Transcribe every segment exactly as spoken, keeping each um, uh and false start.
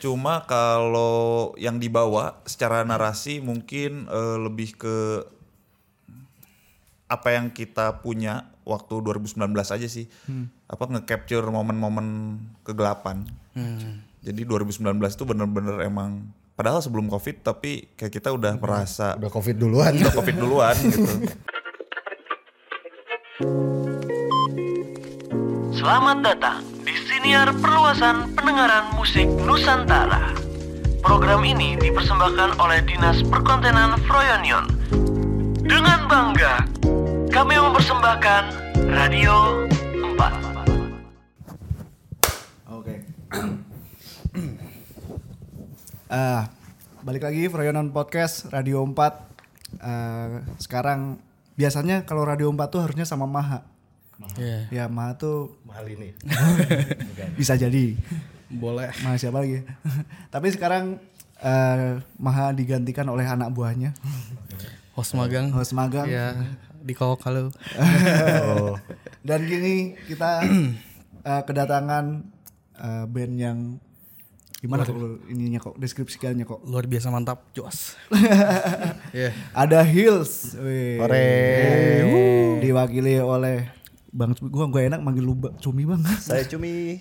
Cuma kalau yang dibawa secara narasi mungkin uh, lebih ke apa yang kita punya waktu dua ribu sembilan belas aja sih. Hmm. Apa nge-capture momen-momen kegelapan. Hmm. Jadi dua ribu sembilan belas itu bener-bener emang padahal sebelum Covid tapi kayak kita udah hmm. merasa udah Covid duluan. Udah Covid duluan gitu. Selamat datang di Siniar Perluasan Pendengaran Musik Nusantara. Program ini dipersembahkan oleh Dinas Perkontenan Froyonion. Dengan bangga, kami mempersembahkan Radio empat. Oke. uh, balik lagi Froyonion Podcast Radio empat. Uh, sekarang biasanya kalau Radio empat tuh harusnya sama Maha. Yeah. Ya Maha tuh mahal ini. Bisa jadi. Boleh. Maha siapa lagi? Tapi sekarang uh, Maha digantikan oleh anak buahnya. Host magang. Host magang. Ya, di Kawok kalau. Oh. Dan gini kita uh, kedatangan uh, band yang gimana kok ininya kok deskripsikannya kok luar biasa mantap, jos. Yeah. Ada Hills. Wih. Ore. Diwakili oleh Bang Cumi. Gua gak enak manggil lu Cumi Bang. Saya Cumi.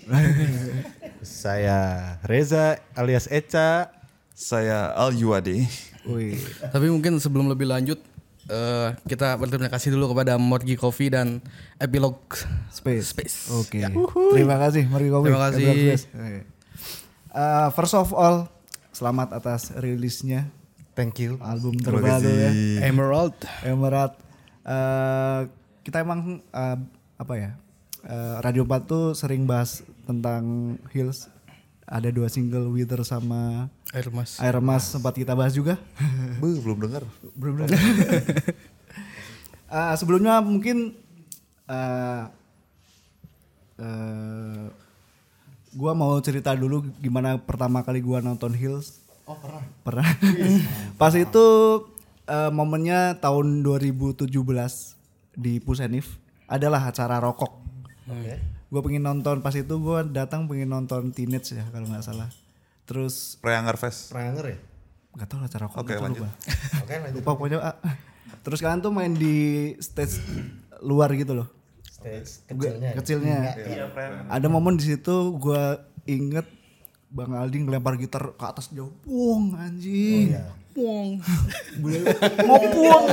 Saya Reza alias Eca. Saya Al Yuade. Wih. Tapi mungkin sebelum lebih lanjut uh, kita berterima kasih dulu kepada Morgi Coffee dan Epilog Space. Space. Oke. Okay. Ya. Terima kasih Morgi Coffee. Terima kasih. Uh, first of all, selamat atas rilisnya. Thank you. Album terbaru ya. Emerald. Emerald. Uh, kita emang uh, apa ya? Uh, Radio empat tuh sering bahas tentang Hills. Ada dua single Wither sama Air Mas. Air Mas sempat kita bahas juga. Buh, belum dengar. Belum dengar. uh, sebelumnya mungkin uh, uh, gua mau cerita dulu gimana pertama kali gua nonton Hills. Oh, pernah. Pernah. Pas itu uh, momennya tahun dua ribu tujuh belas di Pusenif adalah acara rokok. Oke. Okay. Gue pengen nonton pas itu gue datang pengen nonton Teenage ya kalau nggak salah. Terus Preanger Fest. Preanger ya? Nggak tahu acara rokok. Oke okay, lanjut. Oke lanjut. Lupa pokoknya. Ah. Terus kalian tuh main di stage luar gitu loh. Stage kecilnya. Gua, kecilnya. Iya. Ada momen di situ gue inget Bang Aldi ngelempar gitar ke atas jauh. Wong anjing. Oh, iya. Wong. Ngopong.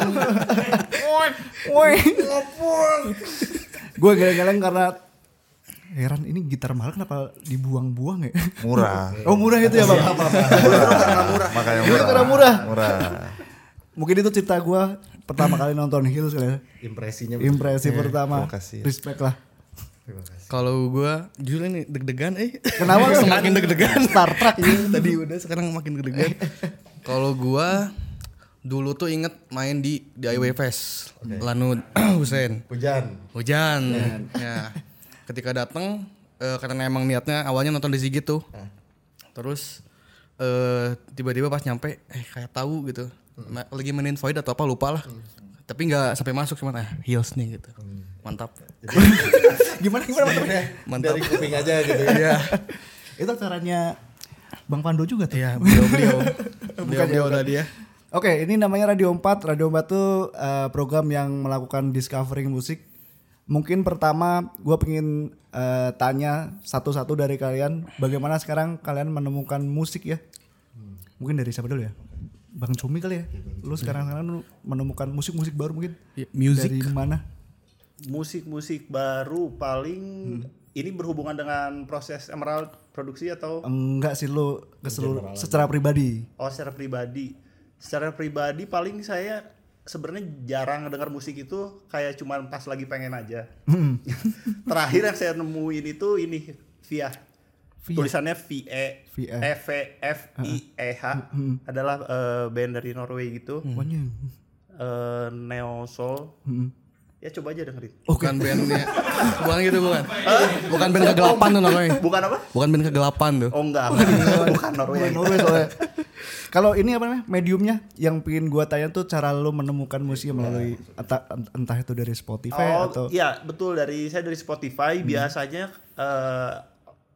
Woi. Ngopong. Gue geleng-geleng karena heran ini gitar mahal kenapa dibuang-buang ya? Murah. Oh murah itu ya Bang? Karena murah. Makanya murah. Karena murah. Murah. Mungkin itu cerita gue pertama kali nonton Hills ya. Impresinya. Impresi yeah. pertama. Makasih. Respect lah. Terima kasih. Kalau gue jujur ini deg-degan eh. Kenapa semakin deg-degan? Star Trek. Iya, tadi udah sekarang makin deg-degan. Kalau gue dulu tuh inget main di D I Y Fest. Okay. Lanud Husein. Hujan. Hujan. Ya. Ketika datang uh, karena emang niatnya awalnya nonton di Sigit tuh. Eh. Terus uh, tiba-tiba pas nyampe eh kayak tahu gitu. Hmm. Lagi mainin Void atau apa lupa lah. Hmm. Tapi enggak sampai masuk cuman ah Hills nih gitu. Hmm. Mantap. Gimana gimana mantapnya? Mantap. Dari kuping aja gitu ya. Iya. Itu caranya Bang Pando juga tuh. Iya, beliau-beliau. Beliau-beliau tadi ya. Oke, ini namanya Radio empat. Radio empat tuh uh, program yang melakukan discovering musik. Mungkin pertama gue pengen uh, tanya satu-satu dari kalian, bagaimana sekarang kalian menemukan musik ya? Hmm. Mungkin dari siapa dulu ya? Bang Cumi kali ya? Lu sekarang-sekarang menemukan musik-musik baru mungkin? Ya, music. Dari mana? Musik-musik baru paling hmm. ini berhubungan dengan proses Emerald produksi atau? Enggak sih, lu keseluruhan secara pribadi. Oh, secara pribadi. Secara pribadi paling saya sebenarnya jarang dengar musik itu, kayak cuman pas lagi pengen aja. Hmm. Terakhir yang saya nemuin itu ini via, via. Tulisannya V E F F I E H hmm. adalah uh, band dari Norway gitu. Hmm. Uh, Neo Soul. Hmm. Ya coba aja dengerin. Bukan bandnya, bukan gitu bukan. Bukan band kegelapan tuh namanya. Bukan apa? Bukan band kegelapan tuh. Oh enggak, bukan, bukan Norway. Norway soalnya. Kalau ini apa namanya mediumnya yang pengen gua tanya tuh cara lu menemukan musik melalui entah, entah itu dari Spotify oh, atau. Iya betul, dari saya dari Spotify hmm. biasanya uh,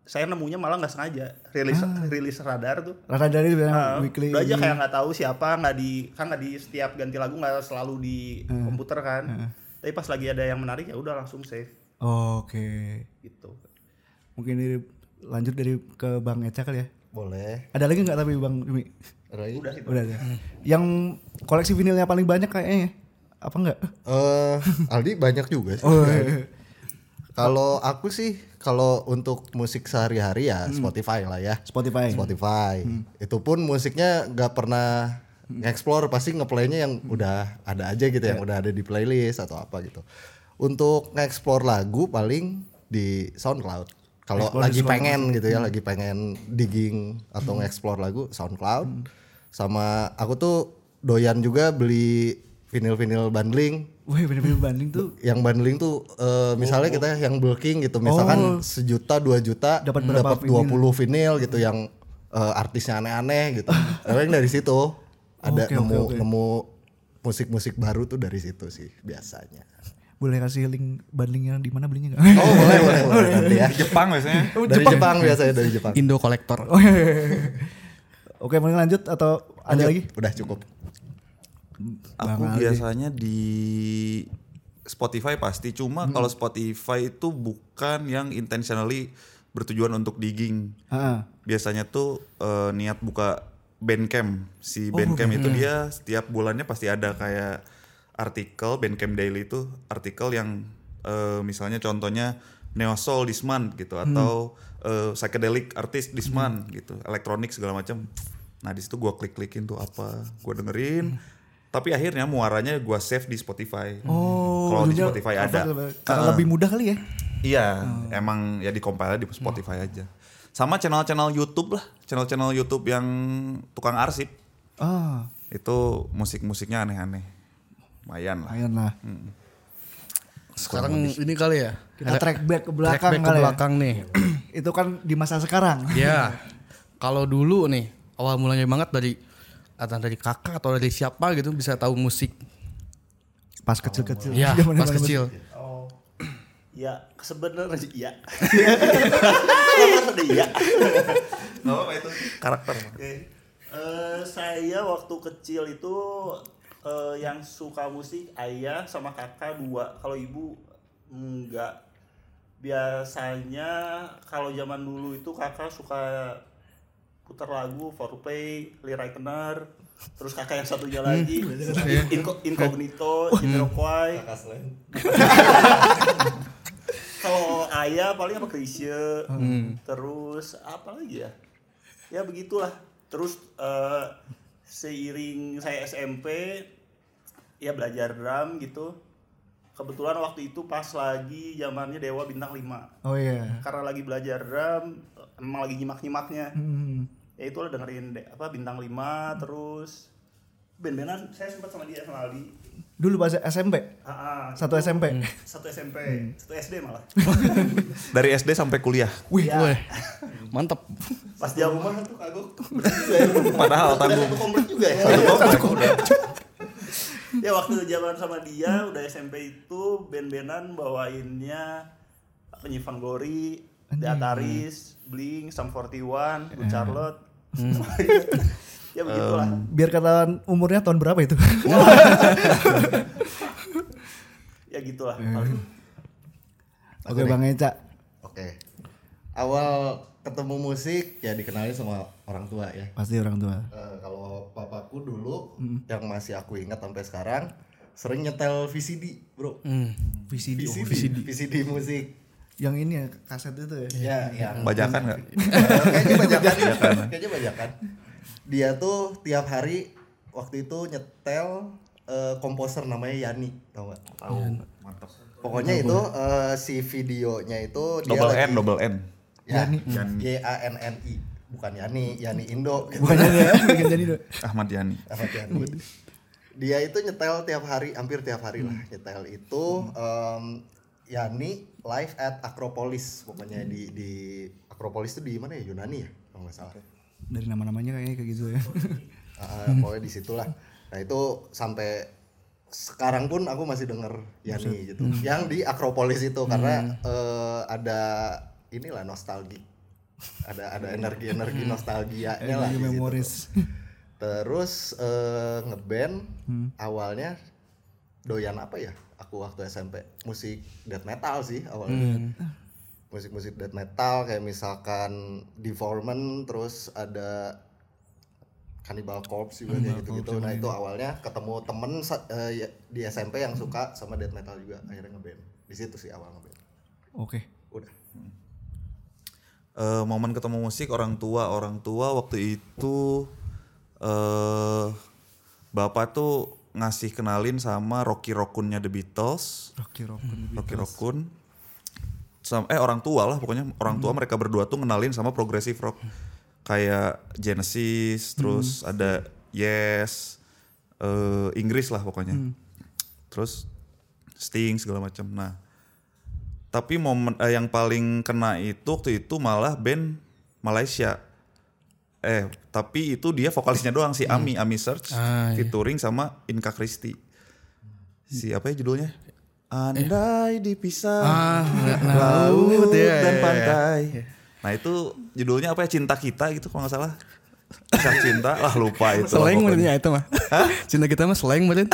saya nemunya malah nggak sengaja rilis Ah. rilis radar tuh. Rada dari Uh, weekly. udah aja kayak nggak tahu siapa, nggak di kan nggak di setiap ganti lagu nggak selalu di Ah. komputer kan. Tapi pas lagi ada yang menarik ya udah langsung save Oke. gitu. Mungkin dari, lanjut dari ke Bang Eca kali ya. Boleh. Ada lagi nggak tapi Bang Demi? Rai. Udah itu. Udah ada. Yang koleksi vinilnya paling banyak kayaknya ya? Apa enggak? Eh, Aldi banyak juga sih. Oh, iya. Kalau aku sih kalau untuk musik sehari-hari ya Spotify lah ya. Spotify. Spotify. Itu pun musiknya nggak pernah nge-explore, pasti ngeplaynya yang udah ada aja gitu, yang udah ada di playlist atau apa gitu. Untuk nge-explore lagu paling di SoundCloud. Kalau Explore di lagi SoundCloud. pengen gitu ya, lagi pengen digging atau nge-explore lagu SoundCloud. Sama aku tuh doyan juga beli vinil-vinil bundling. Wih, bener-bener banding tuh Yang bundling tuh eh, misalnya kita yang bulking gitu, misalkan sejuta dua juta Dapat berapa dapat dua puluh vinil gitu yang eh, artisnya aneh-aneh gitu. Emang dari situ ada Oke, oke, nemu oke. nemu musik-musik baru tuh dari situ sih biasanya. boleh kasih link bandingnya di mana belinya nggak? Oh boleh boleh boleh nanti ya. Jepang biasanya. Dari Jepang biasanya dari Jepang. Indo kolektor. Oh, iya, iya, iya. Oke, mungkin lanjut atau ada Lanjut. lagi? Udah cukup. Aku Bang Aldi. biasanya di Spotify pasti, cuma kalau Spotify itu bukan yang intentionally bertujuan untuk digging. Heeh. Biasanya tuh eh, niat buka Bandcamp. Si Bandcamp itu dia setiap bulannya pasti ada kayak artikel Bandcamp Daily itu artikel yang eh, misalnya contohnya Neo Soul this month gitu atau eh, psychedelic artist this month gitu, elektronik segala macam. Nah di situ gue klik-klikin tuh apa, gue dengerin. Tapi akhirnya muaranya gue save di Spotify. Oh, Kalau di ujungnya Spotify apa, ada. karena Heeh. lebih mudah kali ya. Iya, emang ya di compile di Spotify aja. Sama channel-channel YouTube lah, channel-channel YouTube yang tukang arsip. Ah, Itu musik-musiknya aneh-aneh. Lumayan lah. lumayan lah. Sekarang ini kali ya. Kita track back ke Track belakang back ke kali ya. belakang nih. Itu kan di masa sekarang. Ya. Kalau dulu nih awal mulanya banget dari atau dari kakak atau dari siapa gitu bisa tahu musik. Pas kecil-kecil. Ya, Zaman-zaman pas kecil. Oh. Ya, sebenarnya iya. Kenapa ada iya? apa itu? Karakter. Oke. Eh, saya waktu kecil itu eh, yang suka musik ayah sama kakak dua. Kalau ibu enggak. Biasanya kalau zaman dulu itu kakak suka putar lagu Foreplay, Lee Ritenour, terus kakak yang satunya lagi Inco- Incognito, Jamiroquai. Kalau ayah paling apa Chrisye, terus apa lagi ya? Ya begitulah. Terus eh, seiring saya S M P ya belajar drum gitu. Kebetulan waktu itu pas lagi zamannya Dewa Bintang lima. Oh iya. Karena lagi belajar drum, emang lagi nyimak-nyimaknya. Hmm. Ya itulah dengerin de- apa Bintang lima, terus band-bandan saya sempat sama dia sama Aldi. Dulu pas S M P. Ah, ah, Satu itu S M P. Satu S M P, satu S D malah. Dari S D sampai kuliah. Wih, Weh, mantep. Pas di rumah tuh kagok. Padahal tanggung. Satu komplek juga ya. Ya waktu zaman sama dia udah S M P itu band-bandan bawainnya Penyi Vanggori, The Ataris, Blink, Sum forty-one, Good Charlotte. Ya begitulah. biar ketahuan umurnya tahun berapa itu? Ya gitulah paling. Oke, Bang Eca. Oke. Awal ketemu musik ya dikenalin sama orang tua ya. Pasti orang tua. Eh, kalau papaku dulu yang masih aku ingat sampai sekarang sering nyetel V C D, bro. V C D. V C D, V C D musik. Yang ini ya, kaset itu ya. Ya, yang Bajakan nggak? kayaknya bajakan. Kayaknya bajakan. Dia tuh tiap hari waktu itu nyetel eh, komposer namanya Yani, tau gak? Tahu. Mantap. Pokoknya itu eh, si videonya itu dia Double lagi, N, double N. ya, Y A N N I, bukan Yani, Yani Indo. Gitu. Bukan jadi ya, bukan jadi dong. Ahmad Yani. Ahmad Yani. Dia itu nyetel tiap hari, hampir tiap hari lah nyetel itu. em, Yani live at Acropolis, pokoknya di di Acropolis itu di mana ya, Yunani ya kalau nggak salah. Dari nama-namanya kayaknya kayak gitu ya. Uh, pokoknya di situlah. Nah itu sampai sekarang pun aku masih denger Yani gitu. Yang di Acropolis itu karena eh, ada inilah nostalgia ada ada energi-energi nostalgianya lah Energi di situ memoris. tuh. Terus eh, ngeband awalnya doyan apa ya? Aku waktu S M P musik death metal sih awalnya. Musik-musik death metal kayak misalkan Deformant, terus ada Cannibal Corpse juga kayak gitu-gitu. Nah itu awalnya ketemu temen uh, di S M P yang suka sama death metal juga, akhirnya ngeband. Di situ sih awal ngeband. Oke. Udah. Uh, momen ketemu musik orang tua orang tua waktu itu uh, bapak tuh ngasih kenalin sama Rocky Raccoon-nya The Beatles. Rocky Raccoon. Rocky Raccoon. Sama, eh orang tua lah pokoknya orang tua hmm. mereka berdua tuh ngenalin sama progressive rock kayak Genesis, terus hmm. ada Yes, uh, Inggris lah pokoknya, hmm. terus Sting segala macam. Nah, tapi momen eh, yang paling kena itu waktu itu malah band Malaysia. Eh, tapi itu dia vokalisnya doang si Ami, hmm. Ami Search, ah, featuring iya. sama Inka Christie. Si apa ya judulnya? Andai dipisah ah, laut ya, dan ya, pantai. ya. Nah itu judulnya apa ya? Cinta Kita gitu kalau nggak salah. Kisah cinta lah lupa itu. Slang menurutnya itu mah. Cinta Kita mah slang meren.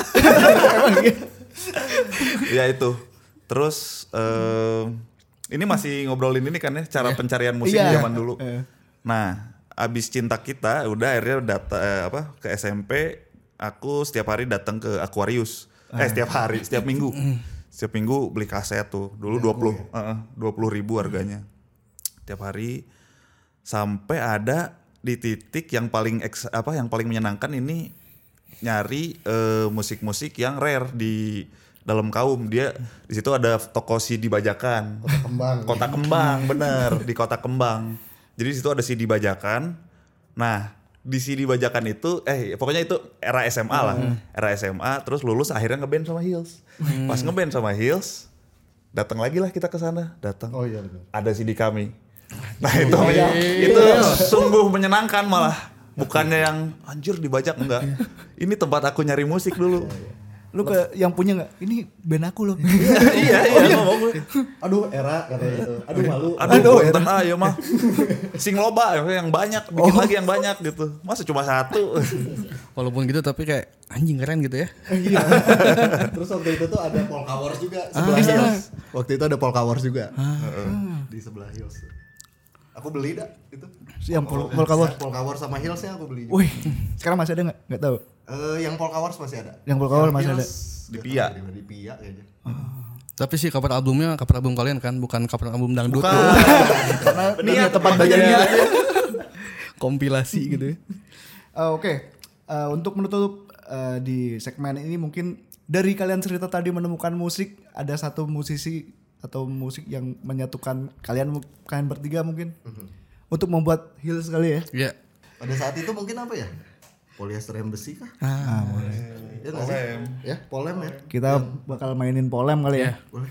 Ya itu. Terus uh, ini masih ngobrolin ini kan ya cara yeah. pencarian musik yeah. zaman dulu. Yeah. Nah abis Cinta Kita udah akhirnya data eh, apa ke S M P aku setiap hari datang ke Aquarius. Eh setiap hari, setiap minggu. Setiap minggu beli kaset tuh. Dulu dua puluh uh, dua puluh ribu harganya. Tiap hari sampai ada di titik yang paling eks, apa yang paling menyenangkan ini nyari uh, musik-musik yang rare di dalam kaum. Dia di situ ada toko C D bajakan. Kota Kembang. Kota Kembang, bener di Kota Kembang. Jadi di situ ada C D bajakan. Nah, di C D bajakan itu eh pokoknya itu era S M A lah. Hmm. Era S M A terus lulus akhirnya ngeband sama Hills. Hmm. Pas ngeband sama Hills datang lagi lah kita ke sana, datang. Oh iya betul. Ada C D kami. Nah, itu oh, iya. itu sungguh menyenangkan malah. Bukannya yang anjir dibajak enggak. Ini tempat aku nyari musik dulu. Lu ke yang punya nggak? Ini band aku loh. Iya iya ngomong gue. Aduh era katanya gitu. Aduh malu. Aduh punten ah ya mah. Sing loba yang banyak, bikin oh. lagi yang banyak gitu. Masa cuma satu. Walaupun gitu tapi kayak anjing keren gitu ya. Iya. Terus waktu itu tuh ada Polka Wars juga sebelah ah. Hills. Waktu itu ada Polka Wars juga. Ah. Di sebelah Hills. Aku beli dah itu. Yang Pol- Polka Wars. Polka Wars sama Hillsnya aku beli juga. Wih, sekarang masih ada nggak? Nggak tahu. Uh, yang Polka Wars masih ada. Yang Polka Wars masih ada. Di Pia. Di Pia kayaknya. Oh. Tapi sih cover albumnya cover album kalian kan, bukan cover album dangdut. Karena niat tempat belajarnya kompilasi gitu. Uh, Oke, okay. uh, untuk menutup uh, di segmen ini mungkin dari kalian cerita tadi menemukan musik, ada satu musisi atau musik yang menyatukan kalian kalian bertiga mungkin mm-hmm. untuk membuat Hills sekali ya. Iya. Yeah. Pada saat itu mungkin apa ya? Polyester Embassy kah? Ah, boleh. Ya, polem. Ya, polem ya. Kita ya. bakal mainin polem kali ya. Boleh.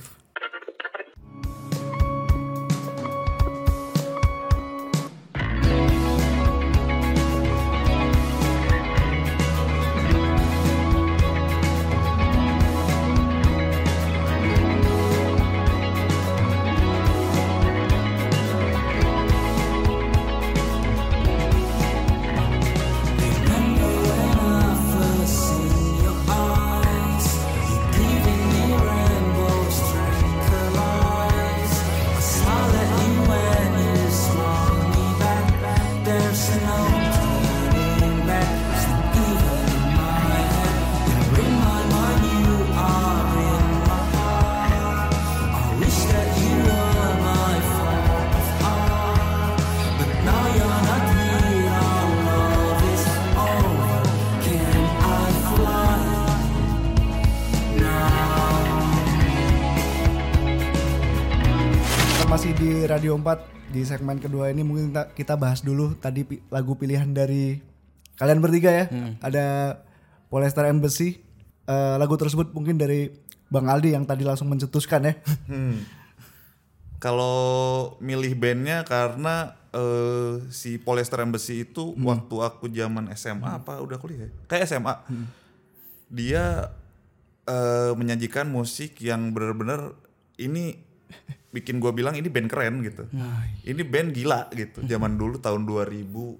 Masih di Radio empat di segmen kedua ini mungkin kita, kita bahas dulu tadi pi, lagu pilihan dari kalian bertiga ya. Hmm. Ada Polyester Embassy. Uh, lagu tersebut mungkin dari Bang Aldi yang tadi langsung mencetuskan ya. Hmm. Kalau milih bandnya karena uh, si Polyester Embassy itu hmm. waktu aku zaman S M A hmm. apa udah kuliah? Kayak S M A. Hmm. Dia uh, menyajikan musik yang benar-benar ini bikin gue bilang ini band keren gitu. Ini band gila gitu. Zaman dulu tahun dua ribu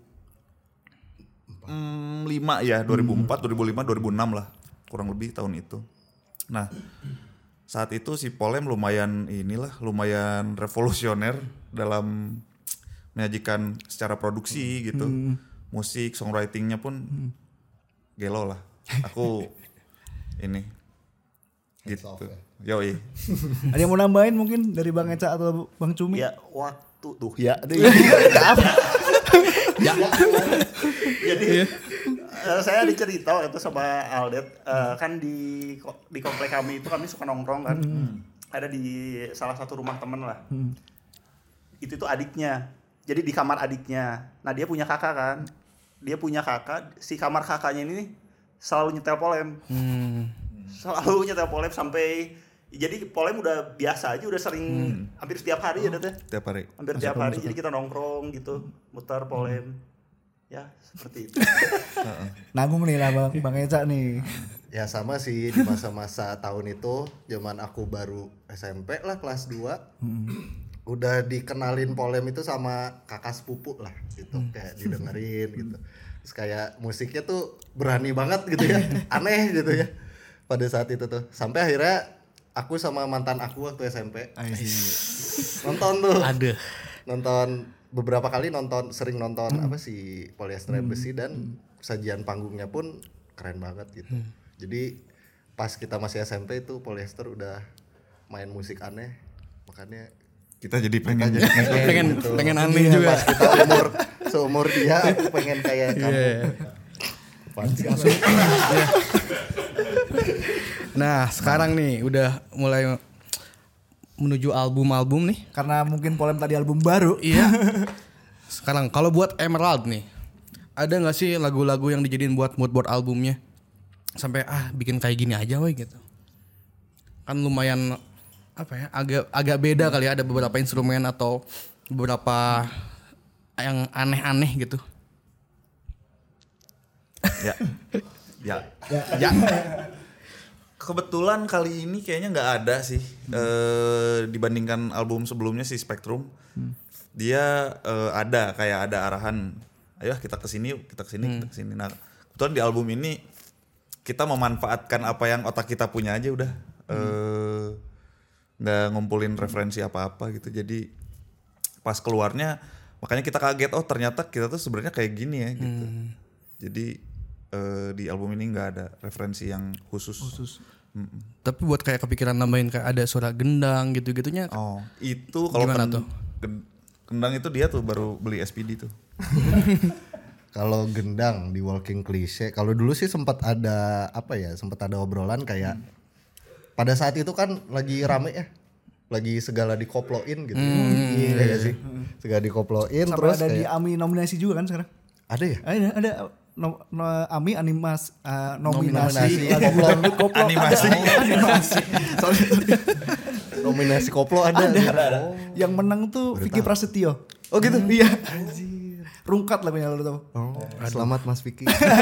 lima ya, dua ribu empat, dua ribu lima, dua ribu enam lah. Kurang lebih tahun itu. Nah, saat itu si Polem lumayan inilah, lumayan revolusioner dalam menyajikan secara produksi gitu. Musik, songwritingnya pun gelo lah. Aku ini gitu. Yoi. Ada yang mau nambahin mungkin dari Bang Eca atau Bang Cumi? Ya waktu tuh ya deh. Ya. Jadi eh, saya dicerita waktu itu sama Aldet eh, kan di di komplek kami itu kami suka nongkrong kan. Ada di salah satu rumah temen lah. Itu tuh adiknya. Jadi di kamar adiknya. Nah, dia punya kakak kan. Dia punya kakak, si kamar kakaknya ini selalu nyetel Polem. Hmm. Selalu nyetel Polem sampai jadi Polem udah biasa aja, udah sering hmm. hampir setiap hari ya, Dad. Tiap hari. Hampir tiap hari, jadi kita nongkrong gitu, muter Polem. Ya, seperti itu. Nanggung nih lah Bang, Bang Eca nih. Ya sama sih di masa-masa tahun itu, zaman aku baru S M P lah kelas dua. Hmm. Udah dikenalin Polem itu sama kakak sepupu lah gitu, kayak didengerin gitu. Terus kayak musiknya tuh berani banget gitu ya, aneh gitu ya. Pada saat itu tuh, sampai akhirnya aku sama mantan aku waktu S M P nonton tuh. Ada. Nonton beberapa kali nonton, sering nonton hmm. apa sih Polyester Embassy dan sajian panggungnya pun keren banget gitu. Hmm. Jadi pas kita masih S M P itu Polyester udah main musik aneh, makanya kita jadi pengen kita jadi pengen, pengen, gitu. pengen aneh Iya, juga. pas kita umur seumur dia aku pengen kayak kamu. Yeah. Nah, sekarang nih udah mulai menuju album-album nih. Karena mungkin Polem tadi album baru. Iya. Sekarang kalau buat Emerald nih, ada nggak sih lagu-lagu yang dijadiin buat moodboard albumnya? Sampai ah bikin kayak gini aja woy gitu. Kan lumayan apa ya, agak agak beda kali ya, ada beberapa instrumen atau beberapa yang aneh-aneh gitu. Ya. Ya. Ya. Kebetulan kali ini kayaknya nggak ada sih hmm. eh, dibandingkan album sebelumnya si Spectrum. Hmm. Dia eh, ada kayak ada arahan, ayo kita kesini, kita kesini, hmm. kita kesini. Nah, kebetulan di album ini kita memanfaatkan apa yang otak kita punya aja udah. Hmm. Eh, nggak ngumpulin referensi apa-apa gitu. Jadi pas keluarnya makanya kita kaget, oh ternyata kita tuh sebenarnya kayak gini ya gitu. Hmm. Jadi uh, di album ini nggak ada referensi yang khusus. Khusus. Mm-mm. Tapi buat kayak kepikiran nambahin kayak ada suara gendang gitu-gitunya. Oh itu kalau gimana ken- tuh? Gendang itu dia tuh baru beli S P D tuh. Kalau gendang di Walking Cliché, kalau dulu sih sempat ada apa ya, sempat ada obrolan kayak hmm. pada saat itu kan lagi rame ya, lagi segala dikoploin gitu. Hmm. Iya gak sih? Segala dikoploin. Sampai terus ada kayak, di AMI nominasi juga kan sekarang? Ada ya? Ada, ada no, no, AMI animas uh, nominasi, nominasi lagu dangdut koplo. Animasi. Ada, oh, animasi. Sorry, sorry. Nominasi koplo ada. Ada. ada. Oh. Yang menang tuh Vicky Prasetyo. Oh gitu? Hmm. Iya. Anjir. Rungkat lagunya lo tau. Oh, selamat Mas Vicky.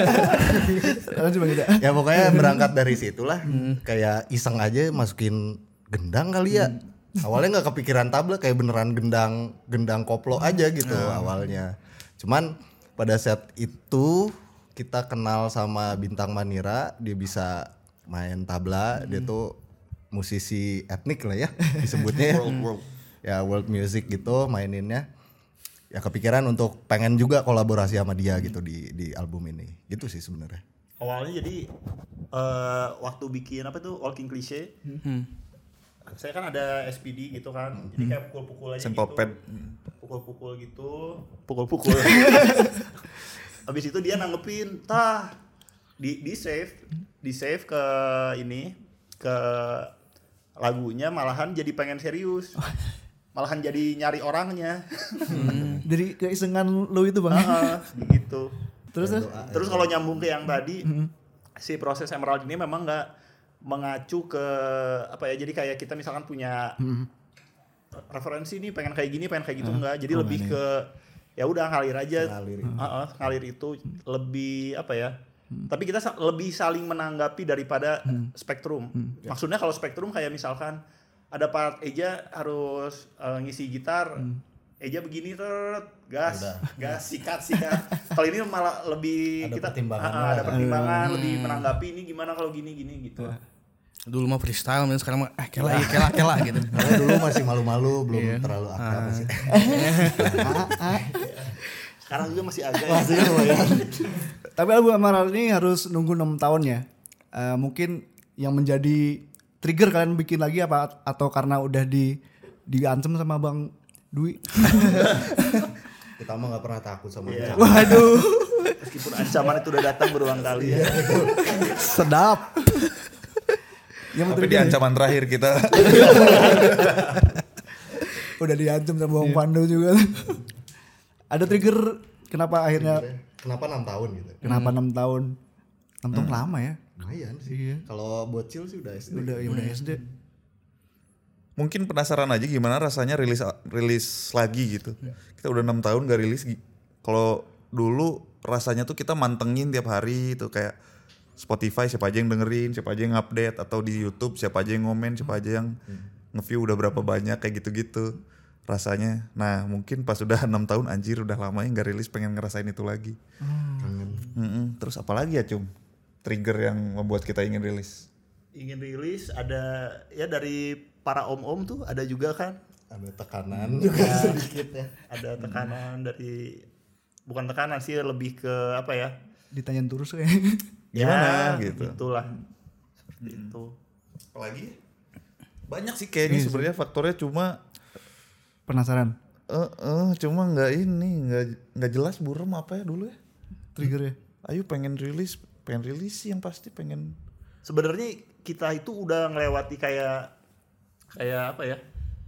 Ya pokoknya berangkat dari situlah, hmm. kayak iseng aja masukin gendang kali ya. Hmm. Awalnya nggak kepikiran tabla, kayak beneran gendang gendang koplo aja gitu hmm. awalnya. Cuman pada saat itu kita kenal sama Bintang Manira, dia bisa main tabla, hmm. dia tuh musisi etnik lah ya disebutnya. World world. Ya world music gitu maininnya. Ya kepikiran untuk pengen juga kolaborasi sama dia gitu di di album ini. Gitu sih sebenarnya. Awalnya jadi uh, waktu bikin apa tuh Walking Cliché. Hmm. Saya kan ada S P D gitu kan. Hmm. Jadi kayak pukul-pukul aja Simple gitu. pad. Pukul-pukul gitu. Pukul-pukul. Habis itu dia nanggepin, tah di di save, di save ke ini ke lagunya, malahan jadi pengen serius. Malahan jadi nyari orangnya. Hmm. Dari keisengan lo itu bang. Uh, gitu. Terus ya, terus kalau nyambung ke yang tadi, hmm. si proses Emerald ini memang nggak mengacu ke apa ya? Jadi kayak kita misalkan punya hmm. referensi nih, pengen kayak gini, pengen kayak gitu, enggak. Jadi oh, lebih nih. ke ya udah ngalir aja. Ngalir. Uh, uh, ngalir itu lebih apa ya? Hmm. Tapi kita sa- lebih saling menanggapi daripada hmm. Spektrum. Hmm. Maksudnya kalau Spektrum kayak misalkan ada part Eja harus uh, ngisi gitar. Hmm. Eja begini ter gas, Udah. gas sikat sikat. Kalau ini malah lebih Ada kita pertimbangan ah, lah. ada pertimbangan Hmm. lebih menanggapi ini gimana kalau gini gini gitu. Dulu mah freestyle, men sekarang mah eh kela ya kela kela gitu. Karena dulu masih malu-malu, belum terlalu akrab sih. Sekarang juga masih agak. Masih lumayan. Tapi album Amaral ini harus nunggu enam tahun ya. Uh, mungkin yang menjadi trigger kalian bikin lagi apa atau karena udah di diancam sama Bang Dwi? Kita mah nggak pernah takut sama Iya. ancaman. Waduh, Meskipun ancaman itu udah datang berulang kali ya. sedap. Yang Tapi di ancaman terakhir kita udah diancam sama Bang Pando juga. Ada trigger kenapa akhirnya Kenapa enam tahun gitu? kenapa enam tahun? enam tahun lama ya. Lumayan sih. Kalau bocil sih udah S D. Udah ya udah S D. mungkin penasaran aja gimana rasanya rilis rilis lagi gitu. Kita udah enam tahun gak rilis. Kalau dulu rasanya tuh kita mantengin tiap hari itu kayak Spotify siapa aja yang dengerin, siapa aja yang update, atau di YouTube siapa aja yang ngomen, siapa aja yang nge-view udah berapa banyak kayak gitu-gitu rasanya. Nah mungkin pas udah enam tahun anjir udah lama ya gak rilis, pengen ngerasain itu lagi. Hmm. Terus apa lagi ya Cum? Trigger yang membuat kita ingin rilis? Ingin rilis ada ya dari para om-om tuh ada juga kan. Ada tekanan juga sedikit ya. Ada tekanan dari bukan tekanan sih lebih ke apa ya? Ditanyain terus kayak. Gimana ya, gitu. Itulah. Seperti itu. Apalagi? Banyak sih kayaknya sebenarnya faktornya, cuma Penasaran eh eh cuma nggak ini nggak nggak jelas burem apa ya dulu ya. triggernya. Ayo pengen rilis, pengen rilis sih yang pasti pengen. Sebenarnya kita itu udah ngelewati kayak kayak apa ya?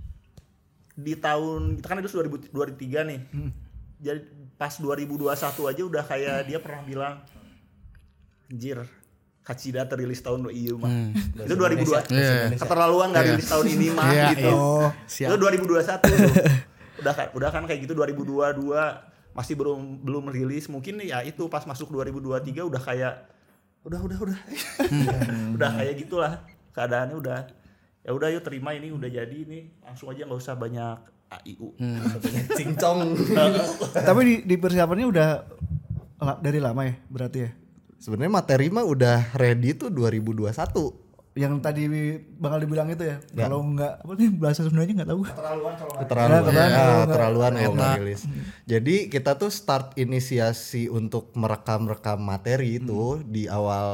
Di tahun kita kan itu dua ribu dua puluh tiga nih. Hmm. Jadi pas dua ribu dua puluh satu aja udah kayak dia pernah bilang anjir Kacida terilis tahun iya mah. Hmm. Itu dua ribu dua. Yeah. Keterlaluan enggak yeah. rilis tahun ini mah yeah, gitu. Oh, itu dua ribu dua puluh satu. udah kan udah kan kayak gitu dua ribu dua puluh dua masih belum belum rilis. Mungkin ya itu pas masuk dua ribu dua puluh tiga udah kayak udah udah udah. udah kayak gitulah keadaannya udah. Ya udah yuk terima ini udah jadi ini, langsung aja enggak usah banyak A I U. Hmm. Banyak cincong. Tapi di, di persiapannya udah dari lama ya berarti ya? Sebenarnya materi mah udah ready tuh dua ribu dua puluh satu. Yang tadi bakal dibilang itu ya, ya. Kalau enggak apa nih bahasa Sundanya enggak tahu. Keterlaluan kalau keterlaluan. Ya, ya, keterlaluan kalau enggak rilis. Jadi kita tuh start inisiasi untuk merekam-rekam materi itu hmm. di awal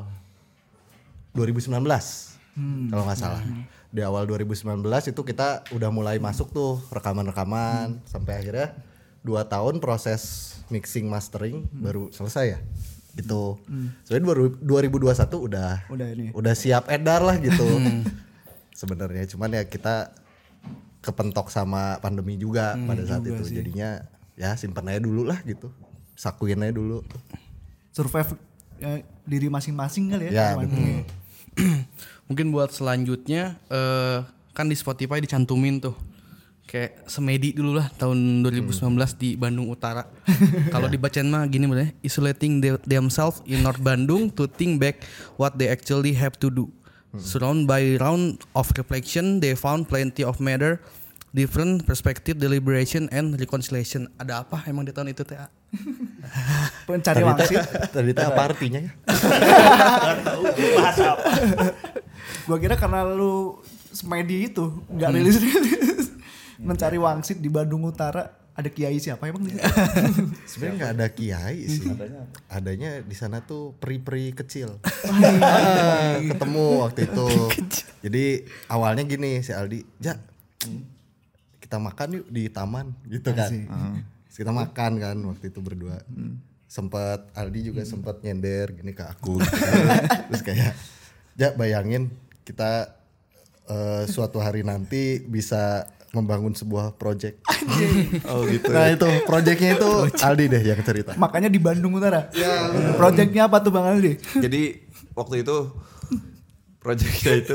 dua ribu sembilan belas. Hmm. Kalau nggak salah. Hmm. Di awal dua ribu sembilan belas itu kita udah mulai masuk tuh rekaman-rekaman hmm. sampai akhirnya dua tahun proses mixing mastering hmm. baru selesai ya. Gitu. Hmm. Sebenarnya dua ribu dua puluh satu udah udah ini. Udah siap edar lah gitu. Sebenarnya cuman ya kita kepentok sama pandemi juga hmm, pada saat itu. Sih. Jadinya ya simpen aja dulu lah gitu. Sakuin aja dulu. Survive ya, diri masing-masing kali ya. Ya betul. Mungkin buat selanjutnya uh, kan di Spotify dicantumin tuh kayak Semedi dulu lah tahun dua ribu sembilan belas hmm. di Bandung Utara. Kalau dibacain mah gini bener, isolating they, themselves in North Bandung to think back what they actually have to do. Hmm. Surrounded by round of reflection, they found plenty of matter, different perspective, deliberation and reconciliation. Ada apa emang di tahun itu teh? Pencari wangsit. Tadi itu apa artinya ya? Enggak tahu bahasa apa. Gua kira karena lu Semedi itu enggak rilis-rilis. Mencari wangsit di Bandung Utara. Ada kiai siapa emang di sana? Sebenarnya nggak ada kiai sih. Adanya, adanya di sana tuh peri-peri kecil. ah, ketemu waktu itu. Jadi awalnya gini si Aldi, ja kita makan yuk di taman gitu kan. Uh, kita makan kan waktu itu berdua. Hmm. Sempet Aldi juga hmm. sempet nyender gini ke aku. Gitu kan. Terus kayak, ja bayangin kita uh, suatu hari nanti bisa membangun sebuah project. Oh gitu. Nah itu projectnya itu Aldi deh yang cerita. Makanya di Bandung Utara. Ya. Projectnya apa tuh Bang Aldi? Jadi waktu itu projectnya itu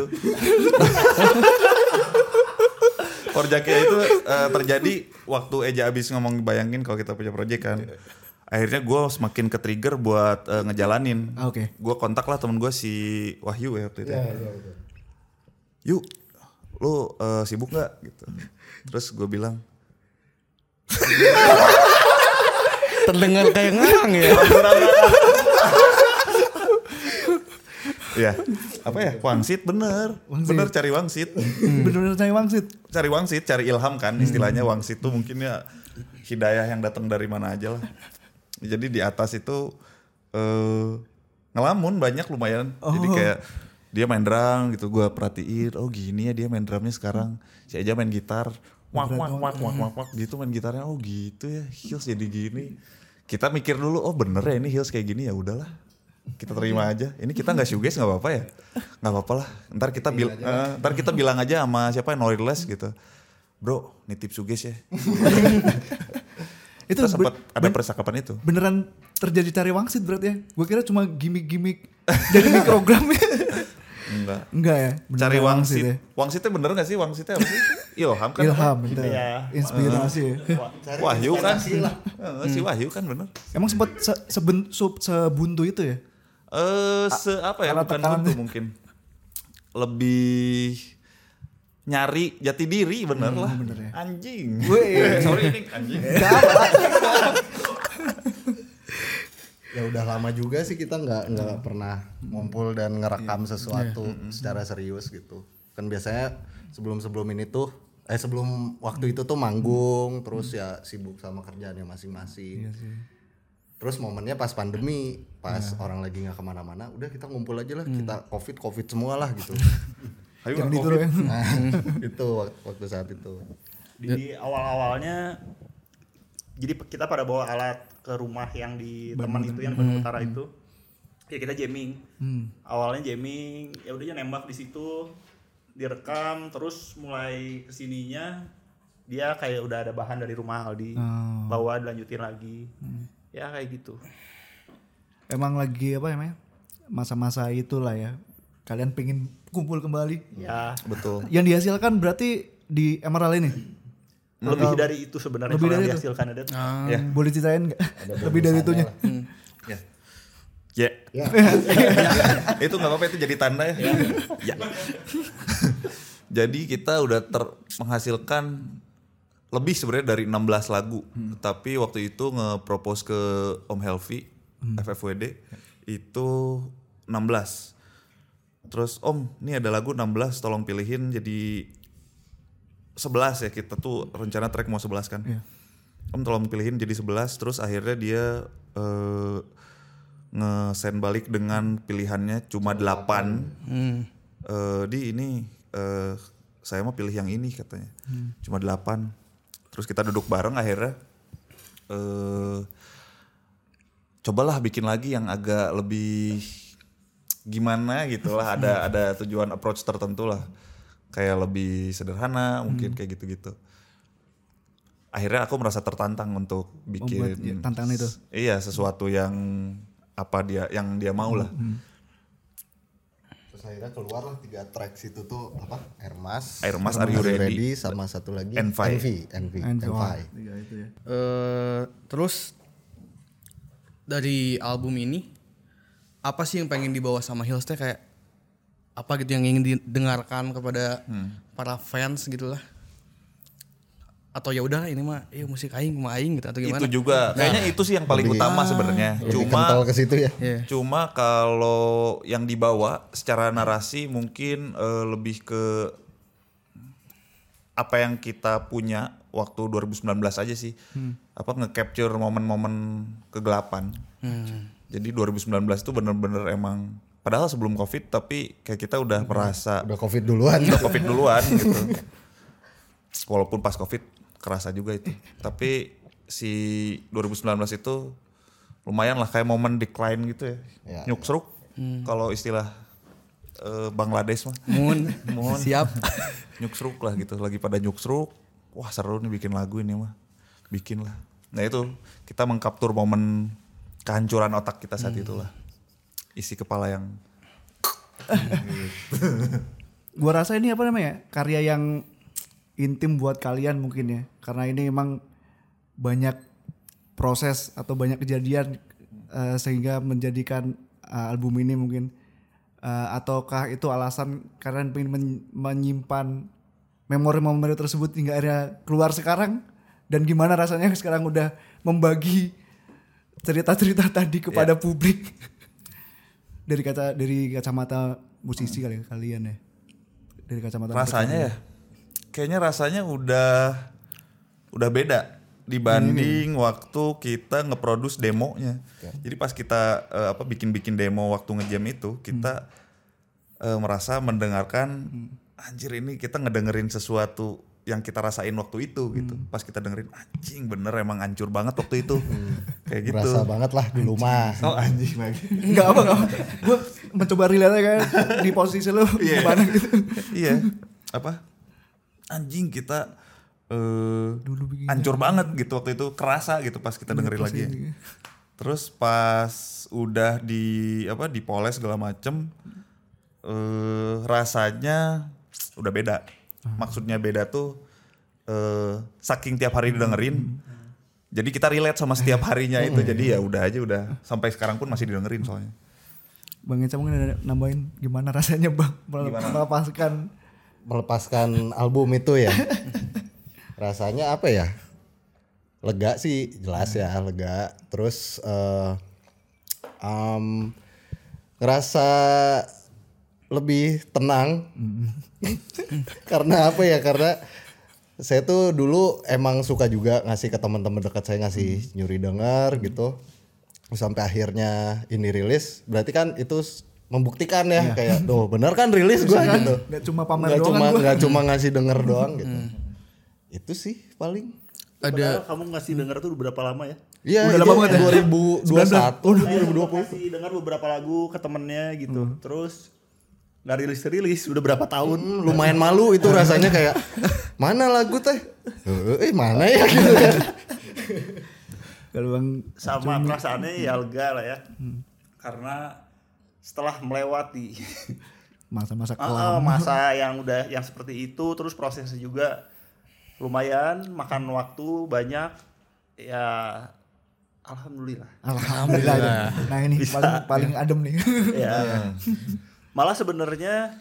projectnya itu uh, terjadi waktu Eja abis ngomong bayangin kalau kita punya project kan. Akhirnya gue semakin ke trigger buat uh, ngejalanin. Oke. Okay. Gue kontak lah temen gue si Wahyu ya waktu itu. Ya, ya, ya. Yuk. lu uh, sibuk nggak gitu. Terus gue bilang Terdengar kayak ngarang ya. ya apa ya wangsit bener Wangsit. bener cari wangsit Bener-bener cari wangsit. cari wangsit cari ilham kan istilahnya. Wangsit tuh mungkin ya hidayah yang datang dari mana aja lah. Jadi di atas itu eh, ngelamun banyak lumayan. Jadi kayak dia main drum gitu, gue perhatiin oh gini ya dia main drumnya sekarang. Si Eja main gitar wak wak wak wak wak wak gitu main gitarnya. Oh gitu ya Hills jadi gini. Kita mikir dulu oh bener ya ini Hills kayak gini, ya udahlah kita terima aja. Ini kita nggak shoegaze nggak apa-apa ya, nggak apa-apa lah. Ntar kita bil, uh, ntar kita bilang aja sama siapa yang Noirless gitu, bro nitip shoegaze ya. Itu Kita sempat be- ada ben- percakapan itu. beneran terjadi cari wangsit berarti ya? Gue kira cuma gimmick-gimmick dari mikrogram ya. Enggak. Enggak ya? Beneran Cari wangsit. ya? Wangsitnya bener gak sih? Wangsitnya apa sih? Ilham kan? Ilham, bener. ya. Inspirasi ya. Wahyu kan? Heeh, si Wahyu kan bener. Emang sempat se seben, sub, sebuntu itu ya? Eh se apa ya? karena Bukan tekanan- buntu mungkin. Lebih nyari jati diri bener lah. bener ya. Anjing. Weh. Sorry ini anjing. Ya udah lama juga sih kita nggak nggak pernah ngumpul dan ngerekam sesuatu secara serius gitu. Kan biasanya sebelum-sebelum ini tuh eh sebelum waktu itu tuh manggung terus ya sibuk sama kerjaannya masing-masing. Terus momennya pas pandemi, pas orang lagi nggak kemana-mana, udah kita ngumpul aja lah, kita covid covid semua lah gitu. Ayo Jangan nggak ditiru COVID. ya. Nah, itu wak- waktu saat itu. Di awal-awalnya jadi kita pada bawa alat ke rumah yang di teman itu yang di Bandung Utara itu. Ya kita jamming. Awalnya jamming, ya udah aja nembak di situ, direkam, terus mulai kesininya dia kayak udah ada bahan dari rumah Aldi, Oh. bawa dilanjutin lagi. Ya kayak gitu. Emang lagi apa namanya? Masa-masa itulah ya. Kalian pengen kumpul kembali. Ya Betul. Yang dihasilkan berarti di Emerald ini. lebih dari itu sebenarnya Lebih kalau dari yang itu? dihasilkan ada. Ya. Boleh ceritain nggak? Lebih dari itunya. Ya. Ya. Ya. Itu nggak apa-apa itu jadi tanda ya. Ya. Jadi kita udah ter menghasilkan lebih sebenarnya dari enam belas lagu. Tapi waktu itu nge-propose ke Om Helvi F F W D itu enam belas. Terus Om, ini ada lagu enam belas tolong pilihin jadi sebelas ya, kita tuh rencana track mau sebelas kan. Iya. Om tolong pilihin jadi sebelas, terus akhirnya dia eh, nge-send balik dengan pilihannya cuma delapan. Eh, di ini eh, saya mau pilih yang ini katanya. Cuma delapan. Terus kita duduk bareng akhirnya eh, cobalah bikin lagi yang agak lebih gimana gitu lah, ada ada tujuan approach tertentu lah. Kayak lebih sederhana mungkin kayak gitu-gitu. Akhirnya aku merasa tertantang untuk bikin Membuat ya, tantangan itu. Iya, sesuatu yang apa dia yang dia mau lah. Terus akhirnya keluar lah tiga tracks itu tuh apa? Air Mas, Air Mas, Are You Ready? sama satu lagi Envy. Envy, Envy, Envy. Envy. Tiga itu ya. Eh, terus dari album ini apa sih yang pengen dibawa sama Hills teh, kayak apa gitu yang ingin didengarkan kepada para fans gitulah, atau ya udah ini mah ya musik aing mah aing gitu atau gimana? Itu juga kayaknya itu sih yang paling Lebih- utama sebenarnya. Lebih Cuma kental ke situ ya. Iya. Cuma kalau yang dibawa secara narasi mungkin eh, lebih ke apa yang kita punya waktu dua ribu sembilan belas aja sih. Apa nge-capture momen-momen kegelapan. Jadi dua ribu sembilan belas itu bener-bener emang padahal sebelum Covid tapi kayak kita udah merasa Udah Covid duluan. udah Covid duluan gitu. Walaupun pas Covid kerasa juga itu. Tapi si dua ribu sembilan belas itu lumayan lah kayak momen decline gitu ya. Ya, Nyuksruk kalau istilah eh, Bangladesh mah. Mun, siap. Nyuksruk lah gitu, lagi pada nyuksruk. Wah seru nih bikin lagu ini mah. Bikin lah. Nah itu kita mengkaptur momen kehancuran otak kita saat itulah. Isi kepala yang Gua rasa ini apa namanya? Karya yang intim buat kalian mungkin ya. Karena ini emang banyak proses atau banyak kejadian eh, sehingga menjadikan eh, album ini mungkin. Eh, ataukah itu alasan kalian pengen men- menyimpan memori-memori tersebut hingga akhirnya keluar sekarang, dan gimana rasanya sekarang udah membagi cerita-cerita tadi kepada Yeah. publik dari kata dari kacamata musisi kali kalian ya, dari kacamata Rasanya ya, kayaknya rasanya udah udah beda dibanding waktu kita ngeproduce demonya. Jadi pas kita eh, apa bikin-bikin demo waktu ngejam itu, kita eh, merasa mendengarkan anjir ini kita ngedengerin sesuatu yang kita rasain waktu itu gitu. Pas kita dengerin anjing bener emang hancur banget waktu itu. Kayak gitu. Berasa banget lah dulu mah. Oh anjing lagi. Enggak apa enggak. Gue mencoba relate kan di posisi lu gimana gitu. Iya. Apa? Anjing kita eh Dulu begini. hancur banget gitu waktu itu, kerasa gitu pas kita dengerin Pas lagi. Ya. ini. Terus pas udah di apa dipoles segala macem eh rasanya udah beda. Maksudnya beda tuh eh saking tiap hari didengerin. Jadi kita relate sama setiap harinya itu. Jadi ya udah aja udah sampai sekarang pun masih didengerin soalnya. Bang Eca mungkin ada nambahin gimana rasanya Bang melepaskan Melepaskan album itu ya. Rasanya apa ya? Lega sih, jelas ya, lega. Terus uh, um, ngerasa lebih tenang. Karena apa ya? Karena saya tuh dulu emang suka juga ngasih ke teman-teman dekat saya, ngasih nyuri denger gitu. Sampai akhirnya ini rilis, berarti kan itu membuktikan ya, kayak tuh bener kan rilis gua gitu. Gak cuma pamer Nggak doang cuma kan gua. nggak cuma ngasih denger doang gitu. Itu sih paling. Padahal kamu ngasih denger tuh berapa lama ya? Iya, Udah itu lama banget ya? dua ribu dua puluh satu, Saya dua ribu dua puluh. kasih denger beberapa lagu ke temennya gitu. Terus nggak rilis-rilis udah berapa tahun. Hmm, lumayan malu itu rasanya kayak mana lagu teh? Eh, eh mana ya gitu kan. Kalau Bang Sama perasaannya ya lega lah ya. Karena setelah melewati masa-masa Ah, ah, kelam. masa yang udah yang seperti itu, terus prosesnya juga lumayan makan waktu banyak ya, alhamdulillah. Alhamdulillah. ya. Nah ini Bisa. paling paling adem nih. Ya. Malah sebenarnya